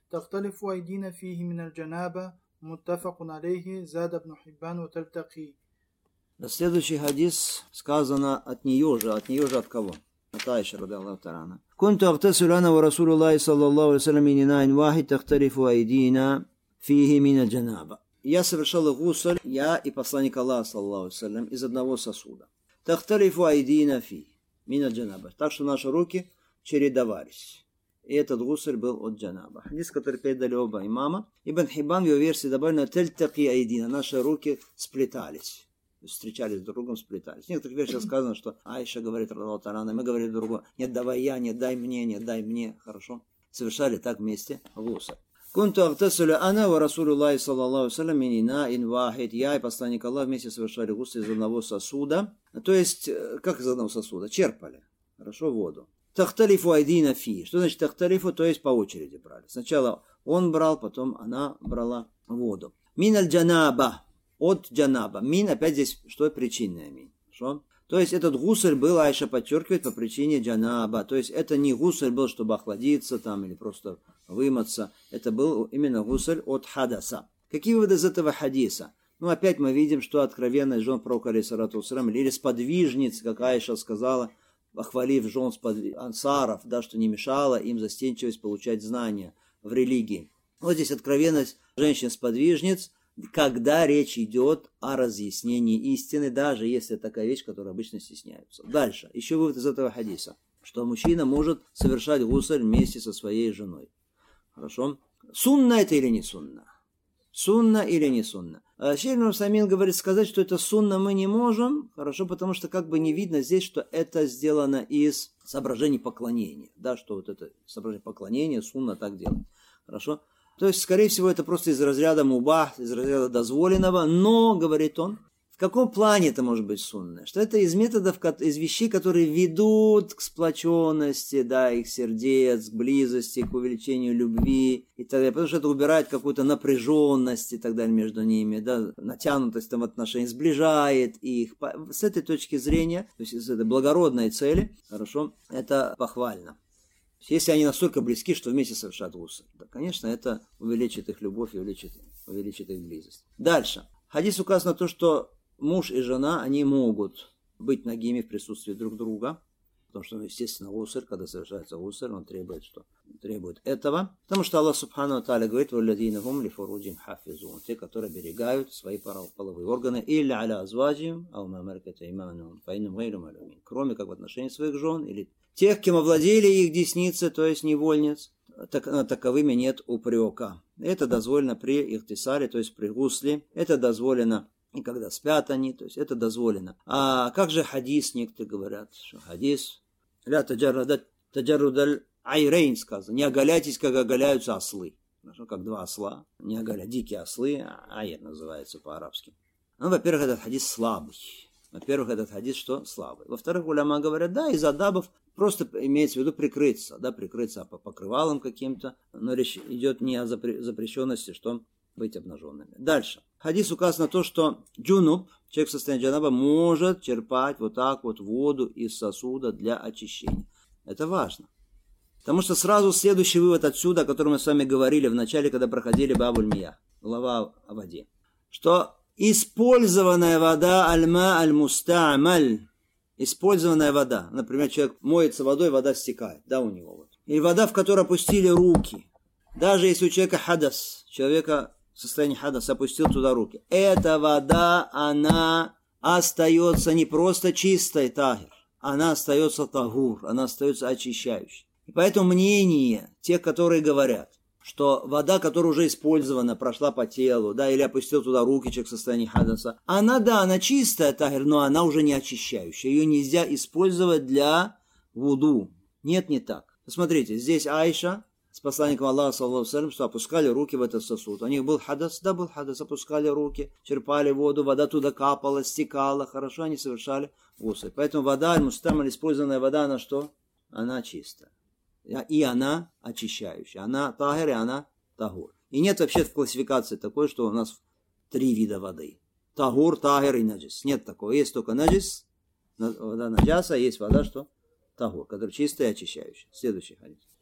تختلف أيدينا فيه من الجنابة متفق عليه زاد ابن حبان وتلتقي. Следующий хадис сказано от нее же, от нее же от кого? От Айши, радиаллаху та'ала. Кунту агтасилю ана ва Расулуллахи саллаллаху алейхи ва саллям мин инаин вахид тахталифу айдина фихи мин аль-джанаба. Я совершал гусль, я и посланник Аллаха саллаллаху алейхи ва саллям, из одного сосуда. Тахталифу айдина фи мин аль-джанаба. Так что наши руки чередовались. И этот гусль был от джанаба. Хадис, который передали оба имама. Ибн Хиббан в его версии добавлено тельтаки айдина. Наши руки сплетались. Встречались друг с другом, сплетались. В некоторых версиях сказано, что Айша говорит, радиаллаху та'ала, мы говорили друг другу, нет, давай я, нет, дай мне, нет, дай мне. Хорошо. Совершали так вместе гусль. Кунту агтасилю ана ва Расулуллахи саллаллаху алейхи ва саллям мин инаин вахид. Я и посланник Аллаха вместе совершали гусль из одного сосуда. То есть, как из одного сосуда? Черпали. Хорошо, воду. Тахталифу айдина фи. Что значит тахталифу? То есть по очереди брали. Сначала он брал, потом она брала воду. Мин аль-джанаба. От джанаба. Мин, опять здесь, что причинная мин. Хорошо? То есть этот гусль был, Айша подчеркивает, по причине джанаба. То есть это не гусль был, чтобы охладиться там или просто вымыться. Это был именно гусль от хадаса. Какие выводы из этого хадиса? Ну, опять мы видим, что откровенность жен пророка, алейхиссалату вассалям, или сподвижниц, как Айша сказала, охвалив жен ансаров, да, что не мешало им застенчивость получать знания в религии. Вот здесь откровенность женщин-сподвижниц, когда речь идет о разъяснении истины, даже если такая вещь, которую обычно стесняются. Дальше. Еще вывод из этого хадиса, что мужчина может совершать гусль вместе со своей женой. Хорошо? Сунна это или не сунна? Сунна или не сунна? Шейх ибн Усаймин говорит, сказать, что это сунна мы не можем, хорошо, потому что как бы не видно здесь, что это сделано из соображений поклонения. Да, что вот это соображение поклонения, сунна так делает. Хорошо? То есть, скорее всего, это просто из разряда мубах, из разряда дозволенного, но, говорит он, в каком плане это может быть сунна? Что это из методов, из вещей, которые ведут к сплоченности, да, их сердец, к близости, к увеличению любви и так далее. Потому что это убирает какую-то напряженность и так далее между ними, да, натянутость там в отношениях, сближает их. С этой точки зрения, то есть с этой благородной цели, хорошо, это похвально. Если они настолько близки, что вместе совершат гусль, да, конечно, это увеличит их любовь и увеличит, увеличит их близость. Дальше. Хадис указано на то, что муж и жена, они могут быть нагими в присутствии друг друга, потому что, естественно, гусль, когда совершается гусль, он требует, что? Требует этого, потому что Аллах Субхану ва Тааля говорит: «Валладзина хум ли фуруджихим хафизун», те, которые оберегают свои половые органы, или аля азваджихим, ау ма малакат айманухум, фа иннахум гайру малумин, кроме как в отношении своих жен или тех, кем овладели их десницы, то есть невольниц, так, таковыми нет упрека. Это дозволено при ихтисале, то есть при гусле, это дозволено и когда спят они, то есть это дозволено. А как же хадис, некоторые говорят, что хадис, ля таджаррудаль айрейн сказано, не оголяйтесь, как оголяются ослы. Как два осла, не оголя, дикие ослы, айр называется по-арабски. Ну, во-первых, этот хадис слабый. Во-первых, этот хадис что? Слабый. Во-вторых, уляма говорят, да, из адабов просто имеется в виду прикрыться, да, прикрыться по покрывалам каким-то, но речь идет не о запрещенности, что быть обнаженными. Дальше. Хадис указывает на то, что джунуб, человек в состоянии джанаба, может черпать вот так вот воду из сосуда для очищения. Это важно. Потому что сразу следующий вывод отсюда, о котором мы с вами говорили в начале, когда проходили Бабуль Мия, глава о воде, что использованная вода альма аль-муста'маль, использованная вода, например, человек моется водой, вода стекает, да, у него вот. Или вода, в которой опустили руки, даже если у человека хадас, человека в состоянии хадаса опустил туда руки, эта вода, она остается не просто чистой тахир, она остается тагур, она остается очищающей. И поэтому мнение тех, которые говорят, что вода, которая уже использована, прошла по телу, да, или опустил туда руки человек в состоянии хадаса, она, да, она чистая тахир, но она уже не очищающая. Ее нельзя использовать для вуду. Нет, не так. Посмотрите, здесь Айша с посланником Аллаха, саллаллаху алейхи ва саллям, что опускали руки в этот сосуд. У них был хадас, да, был хадас, опускали руки, черпали воду, вода туда капала, стекала, хорошо, они совершали гусль. Поэтому вода, аль-мустамаль, использованная вода, она что? Она чистая. И она очищающая. Она тахир, и она тагур. И нет вообще в классификации такой, что у нас три вида воды. Тагур, тахир и наджис. Нет такого. Есть только наджис, вода наджаса, есть вода, что? Тагур, которая чистая и очищающая. Следующий хадис.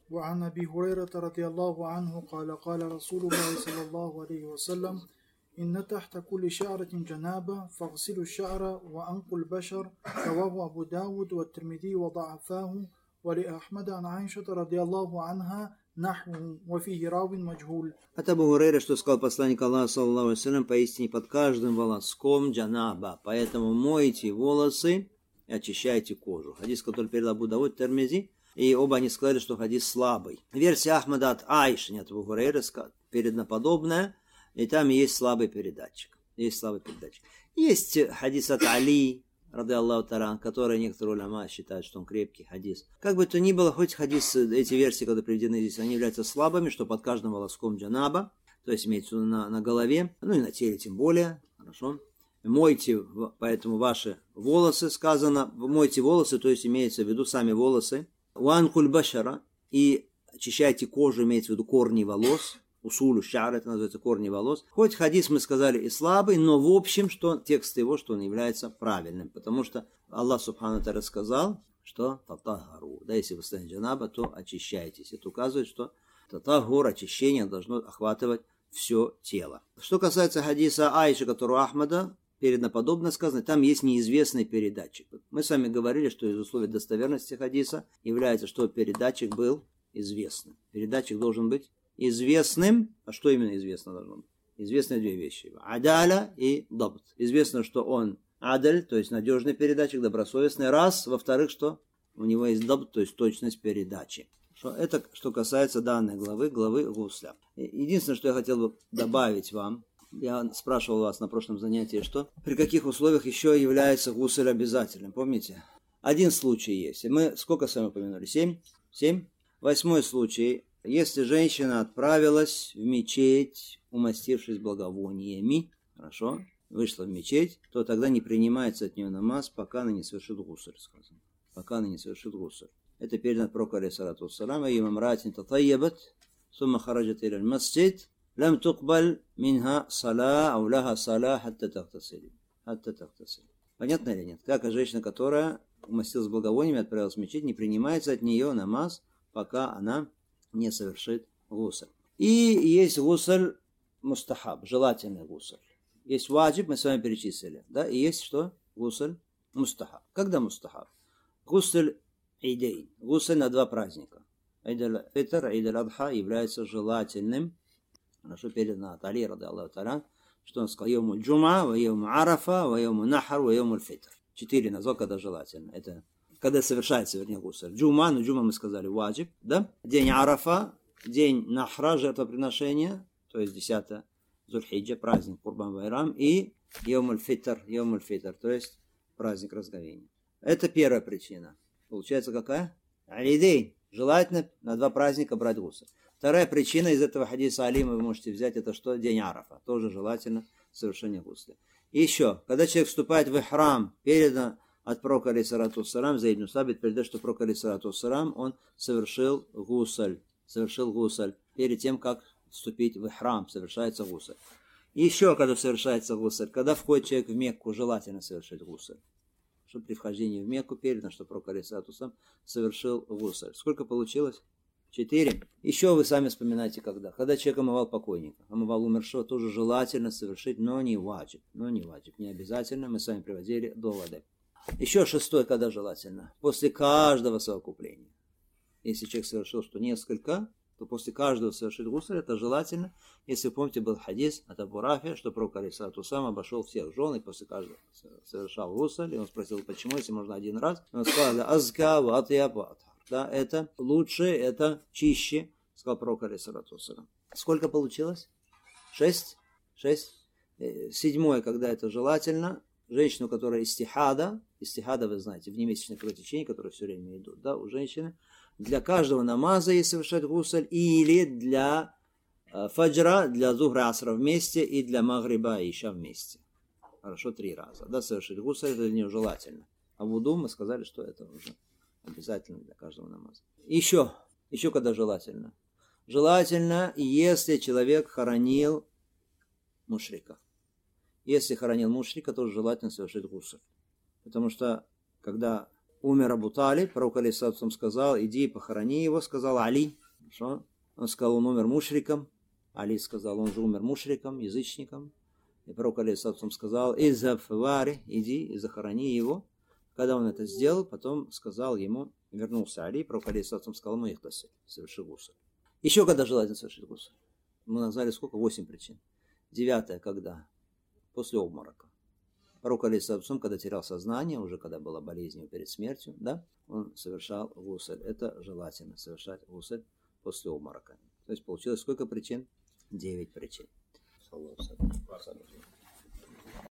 وعن أبي هريرة رضي الله عنه قال قال رسول الله صلى الله عليه وسلم إن تحت كل شعرة جنابة فاغسلوا الشعر وأنقوا البشر. رواه أبو داود والترمذي وضعفاه. ولأحمد عن عائشة رضي الله عنها نحوه وفيه راو مجهول. От Абу Хурейры, что сказал посланник Аллаха, саллаллаху алейхи ва саллям, поистине под каждым волоском джанаба, поэтому мойте волосы и очищайте кожу. Хадис, который передал Абу Дауд, Тирмизи, и оба они сказали, что хадис слабый. Версия Ахмада от Айши, не от Абу Хурейры, передана подобная, и там есть слабый передатчик. Есть слабый передатчик. Есть хадис от Али, рады Аллаху таран, который некоторые уляма считают, что он крепкий хадис. Как бы то ни было, хоть хадис, эти версии, которые приведены здесь, они являются слабыми, что под каждым волоском джанаба, то есть имеется на, на голове, ну и на теле тем более, хорошо. Мойте, поэтому ваши волосы, сказано, мойте волосы, то есть имеется в виду сами волосы. Уанкуль башара, и очищайте кожу, имеется в виду корни волос. Усулю шар, это называется корни волос. Хоть хадис мы сказали и слабый, но в общем, что текст его, что он является правильным. Потому что Аллах Субхану ва Тааля сказал, что татахару. Да, если вы станете джанаба, то очищайтесь. Это указывает, что татахур, очищение должно охватывать все тело. Что касается хадиса Айши, которого Ахмада передано подобно сказано, там есть неизвестный передатчик. Мы с вами говорили, что из условий достоверности хадиса является, что передатчик был известным. Передатчик должен быть известным. А что именно известно должно быть? Известны две вещи. Адаля и дабт. Известно, что он адаль, то есть надежный передатчик, добросовестный. Раз. Во-вторых, что у него есть дабт, то есть точность передачи. Что это, что касается данной главы, главы гусля. Единственное, что я хотел бы добавить вам, я спрашивал вас на прошлом занятии, что при каких условиях еще является гусль обязательным. Помните? Один случай есть. Мы сколько с вами упомянули? Семь? Семь? Восьмой случай. Если женщина отправилась в мечеть, умастившись благовониями, хорошо, вышла в мечеть, то тогда не принимается от нее намаз, пока она не совершит гусль, сказано. Пока она не совершит гусль. Это передано пророку алейхиссалату вассалам. И имамратин татайябат, сумма хараджат иля аль-масджид, лам тукбаль минха сала, ау ляха сала, хатта тахтасили. Хатта тахтасили. Понятно или нет? Как женщина, которая умастилась благовониями, отправилась в мечеть, не принимается от нее намаз, пока она не совершит гусль. И есть гусль мустахаб, желательный гусль. Есть ваджиб, мы с вами перечислили, да, и есть что? Гусль мустахаб. Когда мустахаб? Гусль идей. Гусль на два праздника. Ид аль-Фитр, Ид аль-Адха является желательным. Хорошо передано от Али, рады Аллаху та'аля, что он сказал: йому джума, ва йому арафа, ва йому нахар, ва йому аль-Фитр. Четыре назвал, когда желательно. Это когда совершается, вернее, гусль. Джума, ну джума мы сказали ваджиб, да? День арафа, день нахра, жертвоприношения, то есть десятое Зульхиджа, праздник Курбан Байрам, и йом аль-Фитр, йом аль-Фитр, то есть праздник разговения. Это первая причина. Получается какая? Алидей. Желательно на два праздника брать гусль. Вторая причина из этого хадиса Али вы можете взять, это что? День арафа. Тоже желательно совершение гусля. И еще, когда человек вступает в ихрам, передано от пророка алейхиссалату вассалам, Заид ибн Сабит передает, что пророк алейхиссалату вассалам, он совершил гусль, совершил гусль перед тем, как вступить в ихрам, совершается гусль. И еще, когда совершается гусль, когда входит человек в Мекку, желательно совершить гусль. Что при вхождении в Мекку передано, что пророк алейхиссалату вассалам совершил гусль. Сколько получилось? Четыре. Еще вы сами вспоминаете, когда. Когда человек омывал покойника, омывал умершего, тоже желательно совершить, но не ваджиб. Но не ваджиб, не обязательно. Мы с вами приводили доводы. Еще шестой, когда желательно. После каждого совокупления. Если человек совершил что несколько, то после каждого совершить гусль, это желательно. Если вы помните, был хадис от Абу Рафи, что пророк алейхиссалату вассалам обошел всех жен и после каждого совершал гусль. И он спросил, почему, если можно один раз. И он сказал: азка ва атьяб ва атхар. Да, это лучше, это чище, сказал пророк алейхиссалату вассалам. Сколько получилось? Шесть? Шесть. Седьмое, когда это желательно. Женщина, у которой истихада, истихада, вы знаете, внемесячные кровотечения, которые все время идут, да, у женщины, для каждого намаза ей совершать гусль, или для э, фаджра, для зухра асра вместе, и для магриба и иша вместе. Хорошо, три раза, да, совершить гусль, это для нее желательно. А вуду мы сказали, что это уже обязательно для каждого намаза. Еще, еще когда желательно. Желательно, если человек хоронил мушрика. Если хоронил мушрика, то желательно совершить гусль. Потому что, когда умер Абу Талиб, пророк алейхиссалату сказал, иди похорони его, сказал Али. Что? Он сказал, он умер мушриком. Али сказал, он же умер мушриком, язычником. И пророк алейхиссалату сказал, изаб фавари, иди и захорони его. Когда он это сделал, потом сказал ему, вернулся Али, пророк алейхиссалату сказал, мы их тасы, соверши гусуль. Еще когда желательно совершить гусуль? Мы назвали сколько? Восемь причин. Девятое, когда? После обморока. Пророк алейхиссалату, когда терял сознание, уже когда была болезнь перед смертью, да, он совершал гусуль. Это желательно, совершать гусуль после обморока. То есть получилось сколько причин? Девять причин.